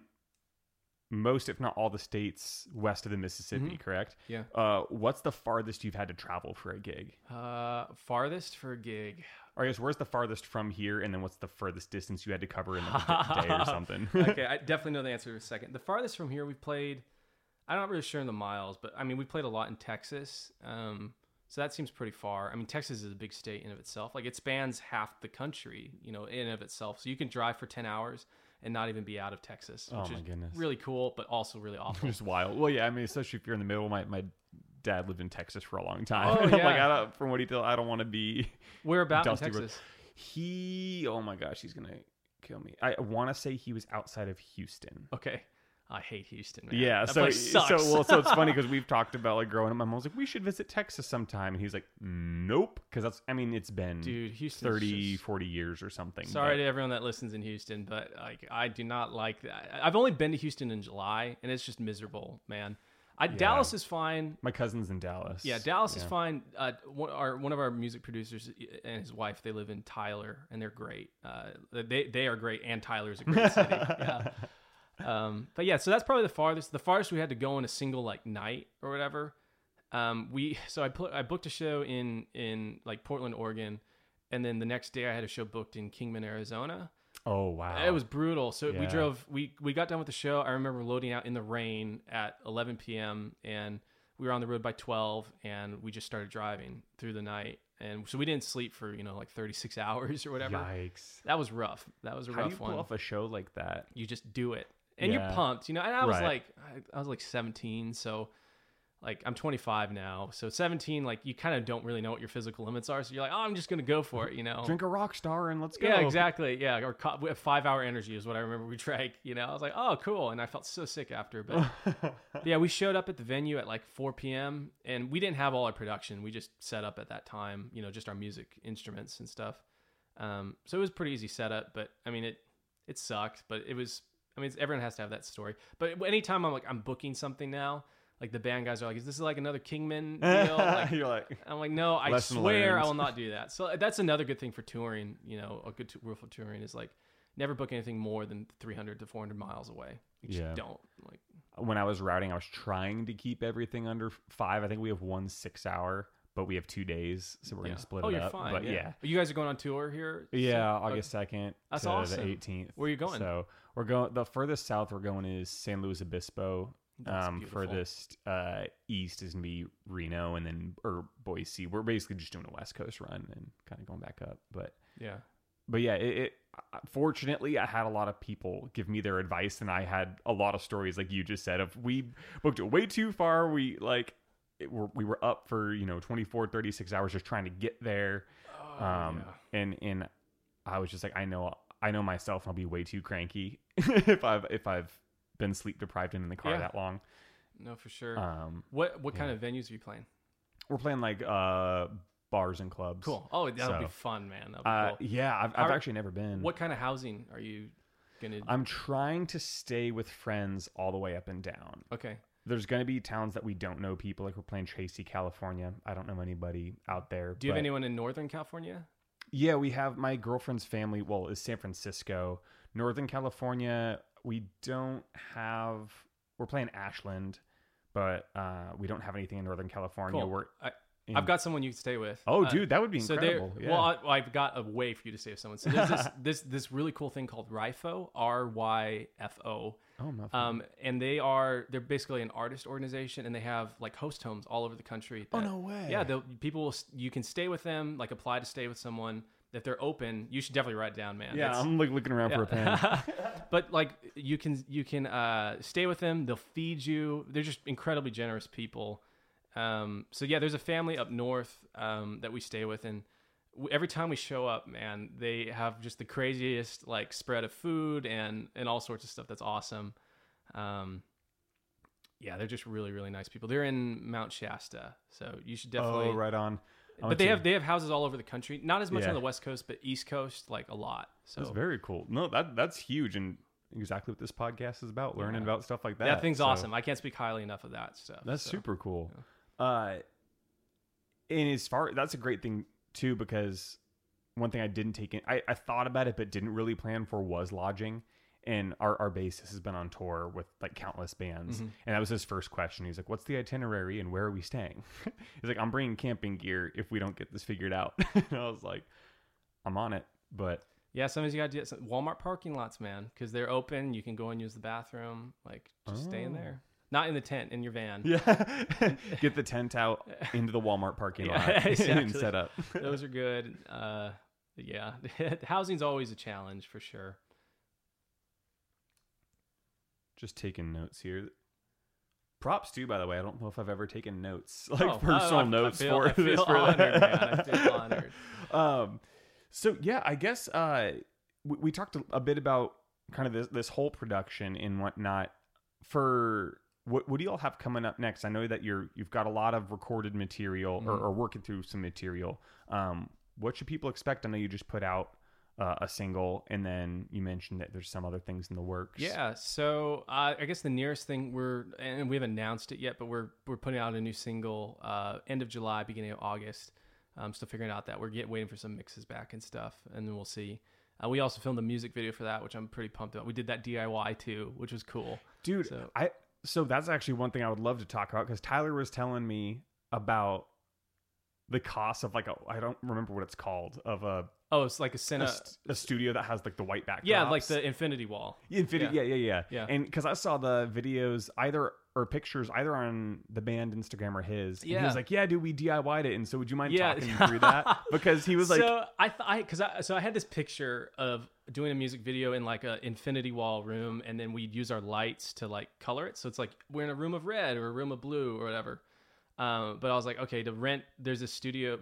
most, if not all, the states west of the Mississippi, correct? Yeah. What's the farthest you've had to travel for a gig? Farthest for a gig. Or I guess where's the farthest from here, and then what's the furthest distance you had to cover in a day or something? Okay, I definitely know the answer in a second. The farthest from here we've played, I'm not really sure in the miles, but I mean, we played a lot in Texas. So that seems pretty far. I mean, Texas is a big state in of itself. Like it spans half the country, in and of itself. So you can drive for 10 hours and not even be out of Texas, which is really cool, but also really awful. Just wild. Well, yeah, I mean, especially if you're in the middle. My dad lived in Texas for a long time. Oh, yeah. Like, from what he told, I don't want to be. Where about in Texas? Oh my gosh, he's gonna kill me. I want to say he was outside of Houston. Okay. I hate Houston, man. Yeah, that place sucks. So it's funny because we've talked about like growing up. My mom's like, we should visit Texas sometime, and he's like, nope, because it's been 40 years or something. Sorry to everyone that listens in Houston, but like I do not like that. I've only been to Houston in July, and it's just miserable, man. Dallas is fine. My cousin's in Dallas. Yeah, Dallas is fine. One of our music producers and his wife, they live in Tyler, and they're great. They are great, and Tyler's a great city. Yeah. But yeah, so that's probably the farthest we had to go in a single like night or whatever. I booked a show in like Portland, Oregon, and then the next day I had a show booked in Kingman, Arizona. Oh wow, it was brutal. So we got done with the show. I remember loading out in the rain at 11 p.m. and we were on the road by 12 and we just started driving through the night. And so we didn't sleep for, like 36 hours or whatever. Yikes. That was rough. That was a rough one. How do you pull off a show like that? You just do it. And you're pumped, and I was I was like 17. So like I'm 25 now. So 17, like you kind of don't really know what your physical limits are. So you're like, oh, I'm just going to go for it, Drink a Rockstar and let's go. Yeah, exactly. Yeah. Or 5-hour energy is what I remember we drank, I was like, oh, cool. And I felt so sick after. But yeah, we showed up at the venue at like 4 p.m. and we didn't have all our production. We just set up at that time, just our music instruments and stuff. So it was pretty easy setup, but I mean, it sucked, but it was, everyone has to have that story. But anytime I'm booking something now, like the band guys are like, is this like another Kingman deal? Like, You're like, I'm like, no, I lesson swear learned. I will not do that. So that's another good thing for touring. A good rule for touring is like never book anything more than 300 to 400 miles away. You just don't. Like when I was routing, I was trying to keep everything under 5. I think we have 1 6-hour, but we have 2 days, so we're gonna split it up. You're fine. But you guys are going on tour here. Yeah, August 2nd That's to awesome. the 18th. Where are you going? So we're going. The furthest south we're going is San Luis Obispo. That's beautiful. Furthest east is gonna be Reno, and then Boise. We're basically just doing a West Coast run and kind of going back up. But yeah, it fortunately I had a lot of people give me their advice, and I had a lot of stories like you just said of we booked it way too far. We were up for 24, 36 hours just trying to get there, and I was just like, I know myself, and I'll be way too cranky if I've been sleep deprived and in the car that long. No, for sure. What kind of venues are you playing? We're playing like bars and clubs. Cool. Oh, that'll be fun, man. That'll be cool. Yeah, I've actually never been. What kind of housing are you gonna? I'm trying to stay with friends all the way up and down. Okay. There's going to be towns that we don't know people. Like we're playing Tracy, California. I don't know anybody out there. Do you have anyone in Northern California? Yeah, we have my girlfriend's family. Well, is San Francisco. Northern California, we don't have. We're playing Ashland, but we don't have anything in Northern California. Cool. I've got someone you can stay with. Oh, dude, that would be incredible. So I've got a way for you to stay with someone. So there's this really cool thing called RYFO, RYFO. Oh, my. And they're basically an artist organization, and they have like host homes all over the country. Oh, no way. Yeah, you can stay with them, like apply to stay with someone. If they're open, you should definitely write it down, man. Yeah, I'm like looking around for a pen. But like you can stay with them. They'll feed you. They're just incredibly generous people. So yeah, there's a family up north that we stay with, and every time we show up, man, they have just the craziest like spread of food and all sorts of stuff. That's awesome. Yeah, they're just really, really nice people. They're in Mount Shasta, so you should definitely. Oh, right on. But they have houses all over the country. Not as much on the West Coast, but East Coast, like a lot. So that's very cool. No, that's huge, and exactly what this podcast is about, learning about stuff like that. That thing's awesome. I can't speak highly enough of that stuff. That's super cool. And that's a great thing too, because one thing I didn't take in, I thought about it but didn't really plan for was lodging. And our bassist has been on tour with like countless bands. And that was his first question. He's like, what's the itinerary and where are we staying? He's like, I'm bringing camping gear if we don't get this figured out. And I was like, I'm on it. But yeah, sometimes you got to do some Walmart parking lots, man, because they're open. You can go and use the bathroom. Like, just stay in there. Not in the tent, in your van. Yeah. Get the tent out into the Walmart parking lot and set up. Those are good. Yeah. Housing's always a challenge for sure. Just taking notes here. Props too, by the way. I don't know if I've ever taken notes, like personal notes for this. Honored, man. I feel honored. So yeah, I guess we talked a bit about kind of this whole production and whatnot. For what do you all have coming up next? I know that you've got a lot of recorded material or working through some material. What should people expect? I know you just put out a single, and then you mentioned that there's some other things in the works. Yeah, so I guess the nearest thing and we haven't announced it yet, but we're putting out a new single end of July, beginning of August. Still figuring out that we're waiting for some mixes back and stuff, and then we'll see. We also filmed a music video for that, which I'm pretty pumped about. We did that DIY too, which was cool, dude. So that's actually one thing I would love to talk about, because Tyler was telling me about the cost of I don't remember what it's called, of a Oh, it's like a studio that has like the white backdrops. Yeah, like the Infinity Wall. Yeah. Yeah. And because I saw the videos or pictures either on the band Instagram or his. And he was like, "Yeah, dude, we DIY'd it." And so, would you mind talking me through that? Because he was like, "So I had this picture of doing a music video in like a Infinity Wall room, and then we'd use our lights to like color it. So it's like we're in a room of red or a room of blue or whatever." But I was like, okay, to rent, there's a studio.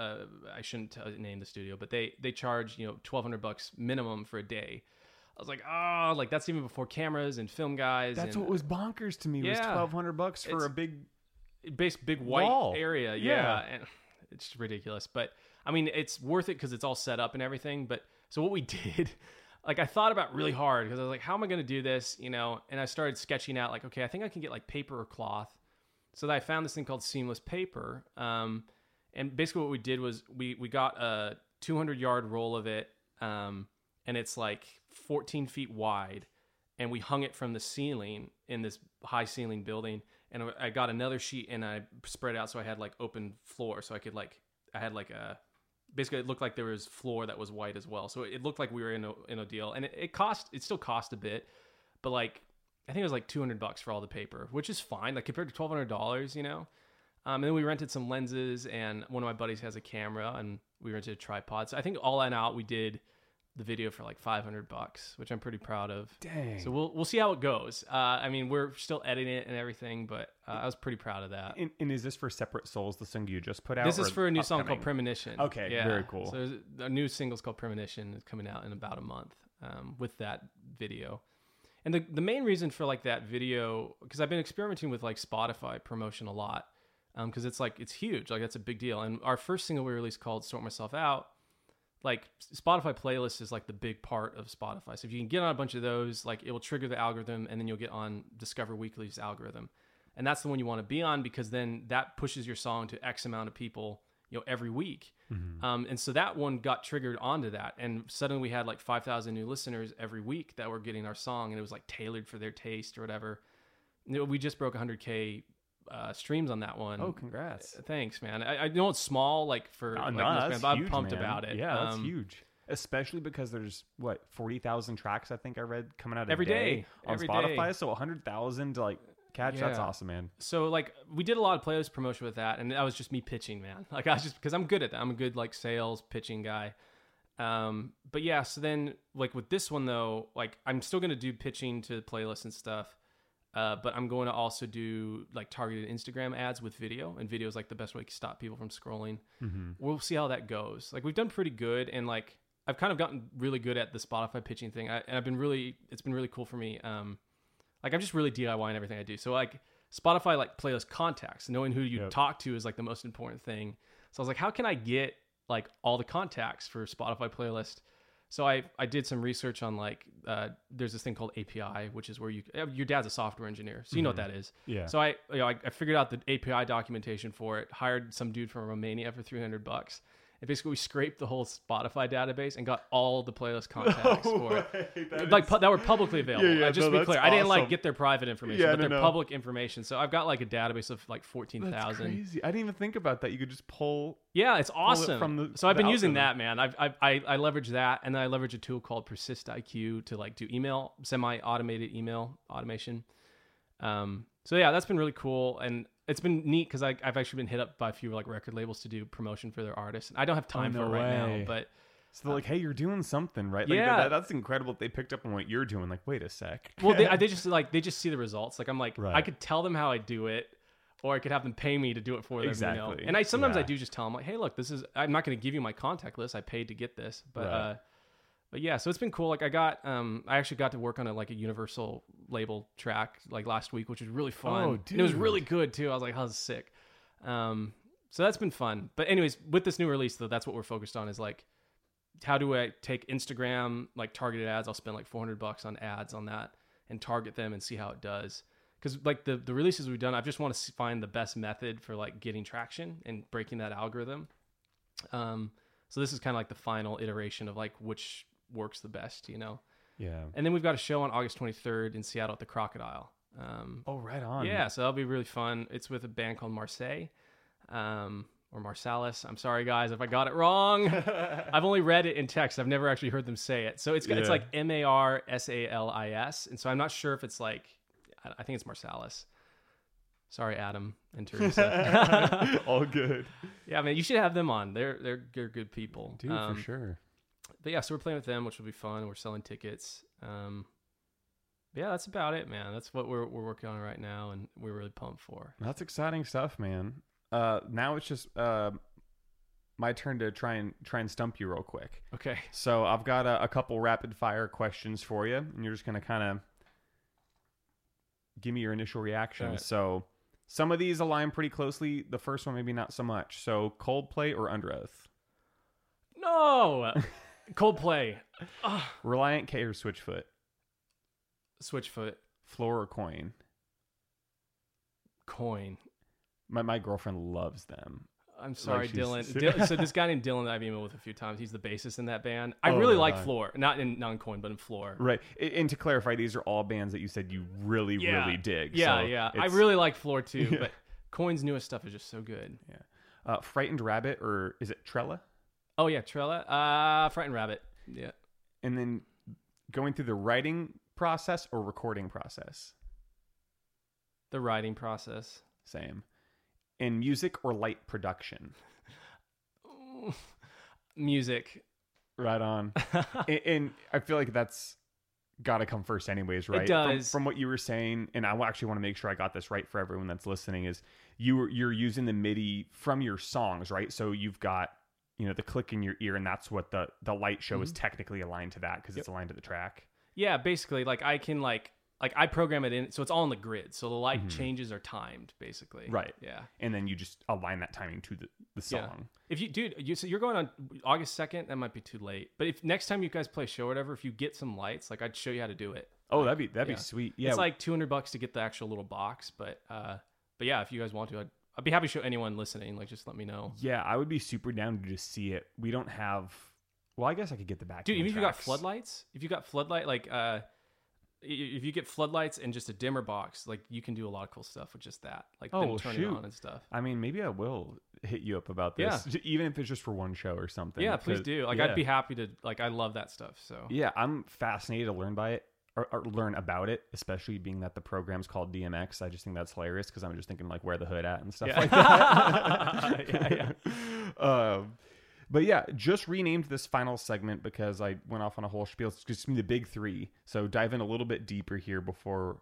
I shouldn't name the studio, but they charge $1,200 minimum for a day. I was like, oh, like that's even before cameras and film guys. That's what was bonkers to me. Was $1,200 for a big white wall. area. Yeah, and it's just ridiculous. But I mean, it's worth it because it's all set up and everything. But so what we did. Like I thought about really hard because I was like, how am I going to do this? And I started sketching out like, okay, I think I can get like paper or cloth. So I found this thing called seamless paper. And basically what we did was we got a 200-yard roll of it. And it's like 14 feet wide. And we hung it from the ceiling in this high ceiling building. And I got another sheet and I spread it out so I had like open floor. So basically it looked like there was floor that was white as well. So it looked like we were in a deal. And it still cost a bit. But like, I think it was like $200 for all the paper, which is fine. Like compared to $1,200, And then we rented some lenses, and one of my buddies has a camera, and we rented a tripod. So I think all in out, we did the video for like $500, which I'm pretty proud of. Dang. So we'll see how it goes. I mean, we're still editing it and everything, but I was pretty proud of that. And is this for Separate Souls, the song you just put out? This is for a new song called Premonition. Okay, very cool. So a new single's called Premonition. It's coming out in about a month with that video. And the main reason for like that video, because I've been experimenting with like Spotify promotion a lot, because it's huge, like that's a big deal. And our first single we released called "Sort Myself Out," like Spotify playlist is like the big part of Spotify. So if you can get on a bunch of those, like it will trigger the algorithm, and then you'll get on Discover Weekly's algorithm, and that's the one you want to be on because then that pushes your song to X amount of people, every week. Mm-hmm. And so that one got triggered onto that. And suddenly we had like 5,000 new listeners every week that were getting our song, and it was like tailored for their taste or whatever. We just broke 100K streams on that one. Oh, congrats. Thanks, man. I know it's small, like for that's band, but huge, I'm pumped man. about it. Yeah, that's huge. Especially because there's 40,000 tracks I think I read coming out every day on Spotify. So 100,000 to like catch, that's awesome, man. So like we did a lot of playlist promotion with that, and that was just me pitching, man. Like I was just because I'm good at that. I'm a good like sales pitching guy. But yeah, so then like with this one though, like I'm still gonna do pitching to playlists and stuff. But I'm going to also do like targeted Instagram ads with video, and video is like the best way to stop people from scrolling. Mm-hmm. We'll see how that goes. Like we've done pretty good, and like I've kind of gotten really good at the Spotify pitching thing. It's been really cool for me. Like I'm just really DIYing everything I do. So like Spotify, like playlist contacts, knowing who you talk to is like the most important thing. So I was like, how can I get like all the contacts for Spotify playlist? So I did some research on like, there's this thing called API, which is where your dad's a software engineer. So you know what that is. Yeah. So I figured out the API documentation for it, hired some dude from Romania for $300. And basically we scraped the whole Spotify database and got all the playlist contacts for it. That were publicly available. Just to be clear, awesome. I didn't like get their private information, but they're public information. So I've got like a database of like 14,000. That's crazy. I didn't even think about that. You could just pull. Yeah, it's awesome. So I've been using that, man. I leverage that, and then I leverage a tool called Persist IQ to like do semi-automated email automation. So yeah, that's been really cool, and it's been neat because I've actually been hit up by a few like record labels to do promotion for their artists. I don't have time for it right now, but so they're like, "Hey, you're doing something, right?" Like, that's incredible. That they picked up on what you're doing. Like, wait a sec. Well, they just see the results. Like I'm like, I could tell them how I do it, or I could have them pay me to do it for them. Exactly. And I sometimes I do just tell them like, "Hey, look, I'm not going to give you my contact list. I paid to get this," but yeah, so it's been cool. Like I actually got to work on a Universal label track like last week, which was really fun. Oh, dude. And it was really good too. I was like, "Oh, this is sick." So that's been fun. But anyways, with this new release though, that's what we're focused on is like, how do I take Instagram like targeted ads? I'll spend like $400 on ads on that and target them and see how it does. Because like the releases we've done, I just want to find the best method for like getting traction and breaking that algorithm. So this is kind of like the final iteration of like which works the best, Yeah. And then we've got a show on August 23rd in Seattle at the Crocodile. Right on. Yeah, so that'll be really fun. It's with a band called Marseille. or Marsalis. I'm sorry, guys, if I got it wrong. I've only read it in text. I've never actually heard them say it. So it's like Marsalis. And so I'm not sure if it's like, I think it's Marsalis. Sorry, Adam and Teresa. All good. Yeah, man, you should have them on. They're good people. Dude, for sure. But yeah, so we're playing with them, which will be fun. We're selling tickets. Yeah, that's about it, man. That's what we're working on right now, and we're really pumped for. That's exciting stuff, man. Now it's just my turn to try and stump you real quick. Okay. So I've got a couple rapid fire questions for you, and you're just gonna kind of give me your initial reaction. Right. So some of these align pretty closely. The first one maybe not so much. So Coldplay or Under Oath? No, Coldplay. Reliant K or Switchfoot? Switchfoot. Floor or Coin? Coin. My girlfriend loves them. I'm sorry, Like Dylan. So this guy named Dylan that I've emailed with a few times, he's the bassist in that band. I really like Floor. Not in Coin, but in Floor. Right. And to clarify, these are all bands that you said you really dig. Yeah, so yeah. I really like Floor too, but Coin's newest stuff is just so good. Yeah. Frightened Rabbit or is it Trella? Oh yeah, Trella. Frightened Rabbit. Yeah. And then going through the writing process or recording process? The writing process. Same. In music or light production? Music. Right on. and I feel like that's got to come first anyways, right? It does. From what you were saying, and I actually want to make sure I got this right for everyone that's listening, is you're using the MIDI from your songs, right? So you've got, the click in your ear, and that's what the light show is technically aligned to that because it's aligned to the track. Yeah, basically, like I can like I program it in, so it's all on the grid. So the light changes are timed, basically. Right. Yeah. And then you just align that timing to the song. Yeah. If you, so you're going on August 2nd, that might be too late. But if next time you guys play a show or whatever, if you get some lights, like I'd show you how to do it. Oh, that'd be sweet. Yeah. It's like $200 to get the actual little box, but yeah, if you guys want to, I'd be happy to show anyone listening. Like, just let me know. Yeah, I would be super down to just see it. We don't have. Well, I guess I could get the back. Dude, even if you got floodlights, if you get floodlights and just a dimmer box, like you can do a lot of cool stuff with just that, like them turning on and stuff. I mean, maybe I will hit you up about this, even if it's just for one show or something. Yeah, please do. Like, I'd be happy to. Like, I love that stuff. So yeah, I'm fascinated to learn by it or learn about it, especially being that the program's called DMX. I just think that's hilarious because I'm just thinking like wear the hood at and stuff like that. But yeah, just renamed this final segment because I went off on a whole spiel. It's just the big three. So dive in a little bit deeper here before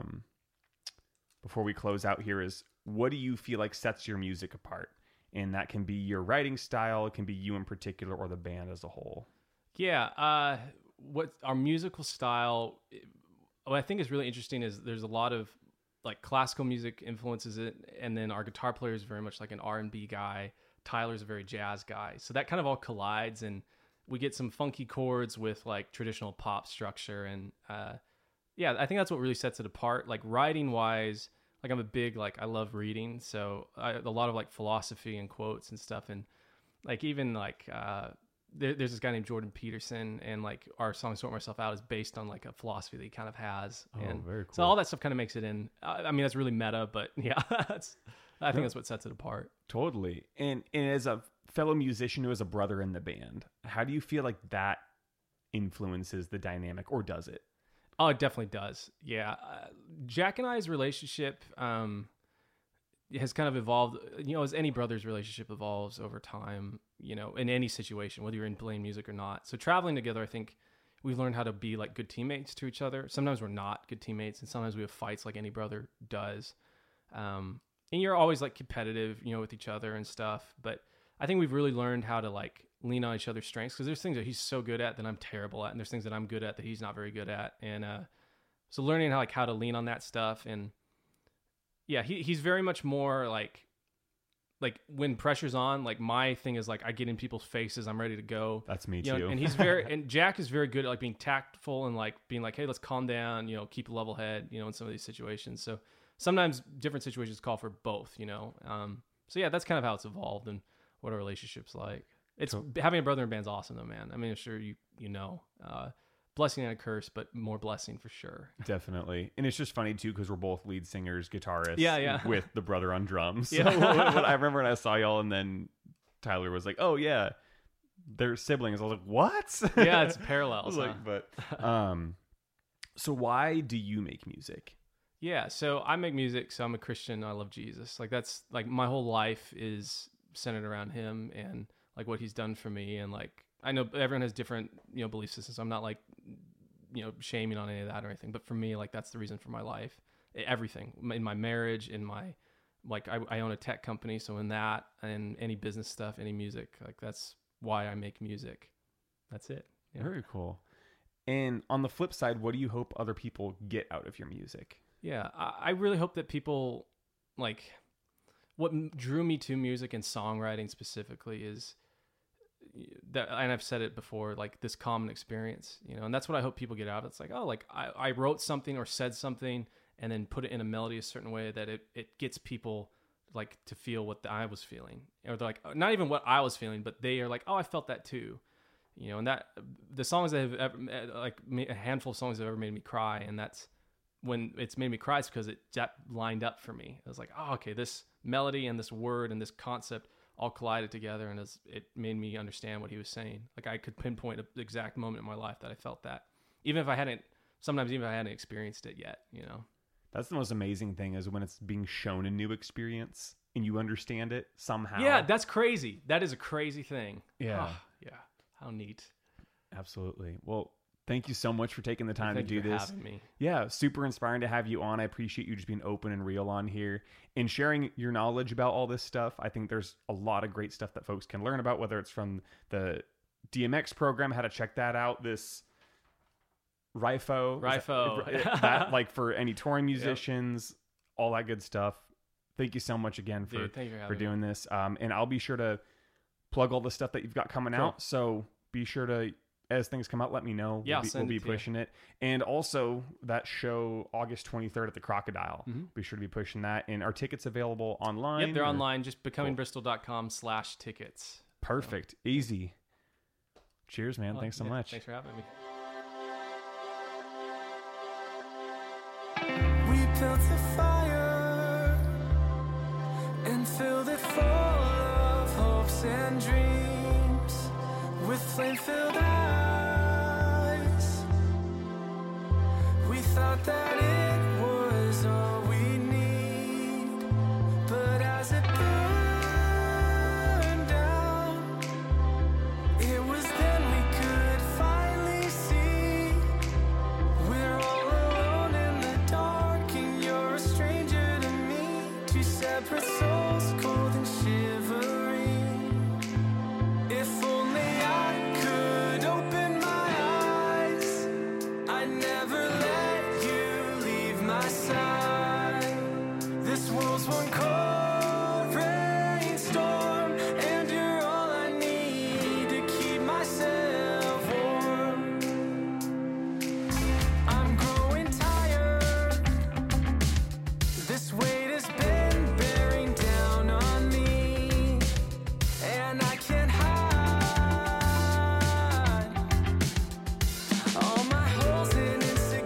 we close out here is, what do you feel like sets your music apart? And that can be your writing style, it can be you in particular, or the band as a whole. Yeah, what our musical style, what I think is really interesting is there's a lot of like classical music influences it, and then our guitar player is very much like an R&B guy. Tyler's a very jazz guy. So that kind of all collides, and we get some funky chords with like traditional pop structure. And yeah, I think that's what really sets it apart. Like writing wise, like I'm a big, like I love reading. So a lot of like philosophy and quotes and stuff. And like even like there's this guy named Jordan Peterson, and like our song Sort Myself Out is based on like a philosophy that he kind of has. And very cool. So all that stuff kind of makes it in. I mean, that's really meta, but yeah, I think that's what sets it apart. Totally. And as a fellow musician who has a brother in the band, how do you feel like that influences the dynamic, or does it? Oh, it definitely does. Yeah. Jack and I's relationship has kind of evolved, as any brother's relationship evolves over time, in any situation, whether you're in playing music or not. So traveling together, I think we've learned how to be like good teammates to each other. Sometimes we're not good teammates, and sometimes we have fights like any brother does. And you're always like competitive, with each other and stuff. But I think we've really learned how to like lean on each other's strengths, because there's things that he's so good at that I'm terrible at, and there's things that I'm good at that he's not very good at. And so learning how to lean on that stuff. And yeah, he's very much more like when pressure's on, like my thing is like I get in people's faces, I'm ready to go. That's me too. And and Jack is very good at like being tactful and like being like, hey, let's calm down, keep a level head, in some of these situations. So sometimes different situations call for both, So yeah, that's kind of how it's evolved and what our relationship's like. It's having a brother in band's awesome though, man. I mean, I'm sure you know. blessing and a curse, but more blessing for sure. Definitely. And it's just funny too, because we're both lead singers, guitarists, Yeah. with the brother on drums. Yeah. So I remember when I saw y'all, and then Tyler was like, oh yeah, they're siblings. I was like, what? Yeah, it's parallels. So why do you make music? Yeah, so I make music, so I'm a Christian. I love Jesus. Like that's like my whole life is centered around him and like what he's done for me. And like I know everyone has different, belief systems. So I'm not like, shaming on any of that or anything. But for me, like that's the reason for my life. Everything in my marriage, in my I own a tech company, so in that and any business stuff, any music, like that's why I make music. That's it. Yeah. Very cool. And on the flip side, what do you hope other people get out of your music? Yeah, I really hope that people, like, what drew me to music and songwriting specifically is that, and I've said it before, like this common experience, and that's what I hope people get out of it. It's like, oh, like I wrote something or said something and then put it in a melody a certain way that it gets people like to feel what I was feeling, or they're like, not even what I was feeling, but they are like, oh, I felt that too. And that the songs that have ever, like a handful of songs that have ever made me cry, and that's when it's made me cry, it's because that lined up for me. It was like, oh, okay, this melody and this word and this concept all collided together, and it made me understand what he was saying. Like I could pinpoint the exact moment in my life that I felt that, even if I hadn't experienced it yet. That's the most amazing thing, is when it's being shown a new experience and you understand it somehow. Yeah, that's crazy. That is a crazy thing. Yeah. Oh, yeah. How neat. Absolutely. Well, thank you so much for taking the time to do this. Thank you for having me. Yeah, super inspiring to have you on. I appreciate you just being open and real on here and sharing your knowledge about all this stuff. I think there's a lot of great stuff that folks can learn about, whether it's from the DMX program, how to check that out, this RIFO, that like for any touring musicians, all that good stuff. Thank you so much again for doing this. And I'll be sure to plug all the stuff that you've got coming out. So be sure to, as things come out, let me know. Yeah, we'll be pushing it. And also that show August 23rd at the Crocodile. Mm-hmm. Be sure to be pushing that. And are tickets available online? Yep, they're online. Just becomingbristol.com/tickets. Perfect. Easy. Cheers, man. Thanks so much. Thanks for having me. We built a fire and filled it full of hopes and dreams with flame-filled eyes. We thought that it was all we need, but as it burned down, it was then we could finally see we're all alone in the dark, and you're a stranger to me. Two separate souls, cold and shivering. If only I could open my eyes, I'd never let you leave my side. This world's one cold rainstorm, and you're all I need to keep myself warm. I'm growing tired. This weight has been bearing down on me, and I can't hide all my holes and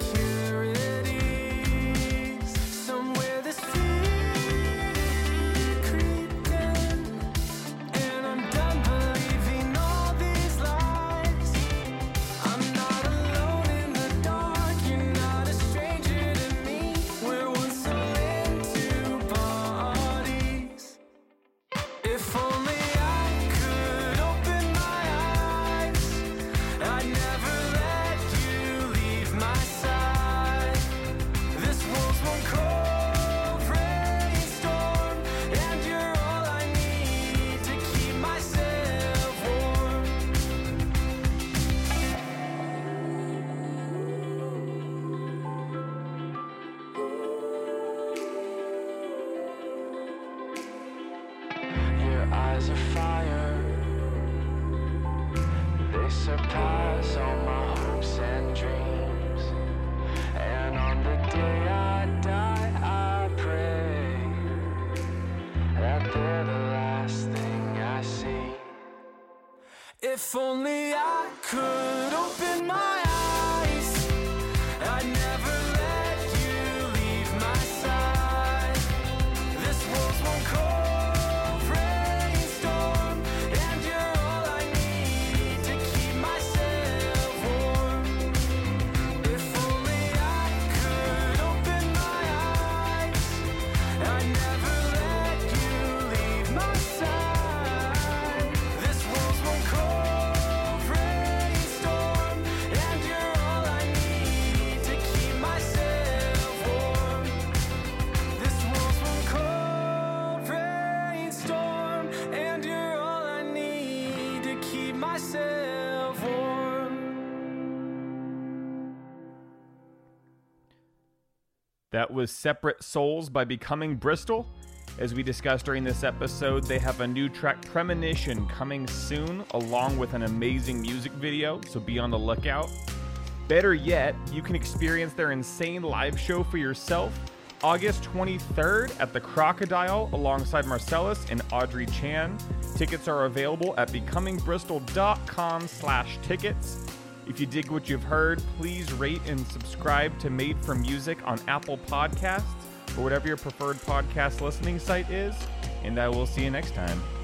insecurities. Somewhere this fear creeped in, and I'm done believing all these lies. I'm not alone in the dark, you're not a stranger to me. We're one soul in two bodies. If only I could open my eyes, I'd never let you leave my side. This world's one cold rainstorm, and you're all I need to keep myself warm. Your eyes are fire, they surpass all my hopes and dreams. And on the day I die, I pray that they're the last thing I see. If only I could open my eyes, That was Separate Souls by Becoming Bristol. As we discussed during this episode, they have a new track, Premonition, coming soon, along with an amazing music video, so be on the lookout. Better yet, you can experience their insane live show for yourself August 23rd at the Crocodile alongside Marcellus and Audrey Chan. Tickets are available at becomingbristol.com/tickets. If you dig what you've heard, please rate and subscribe to Made for Music on Apple Podcasts or whatever your preferred podcast listening site is, and I will see you next time.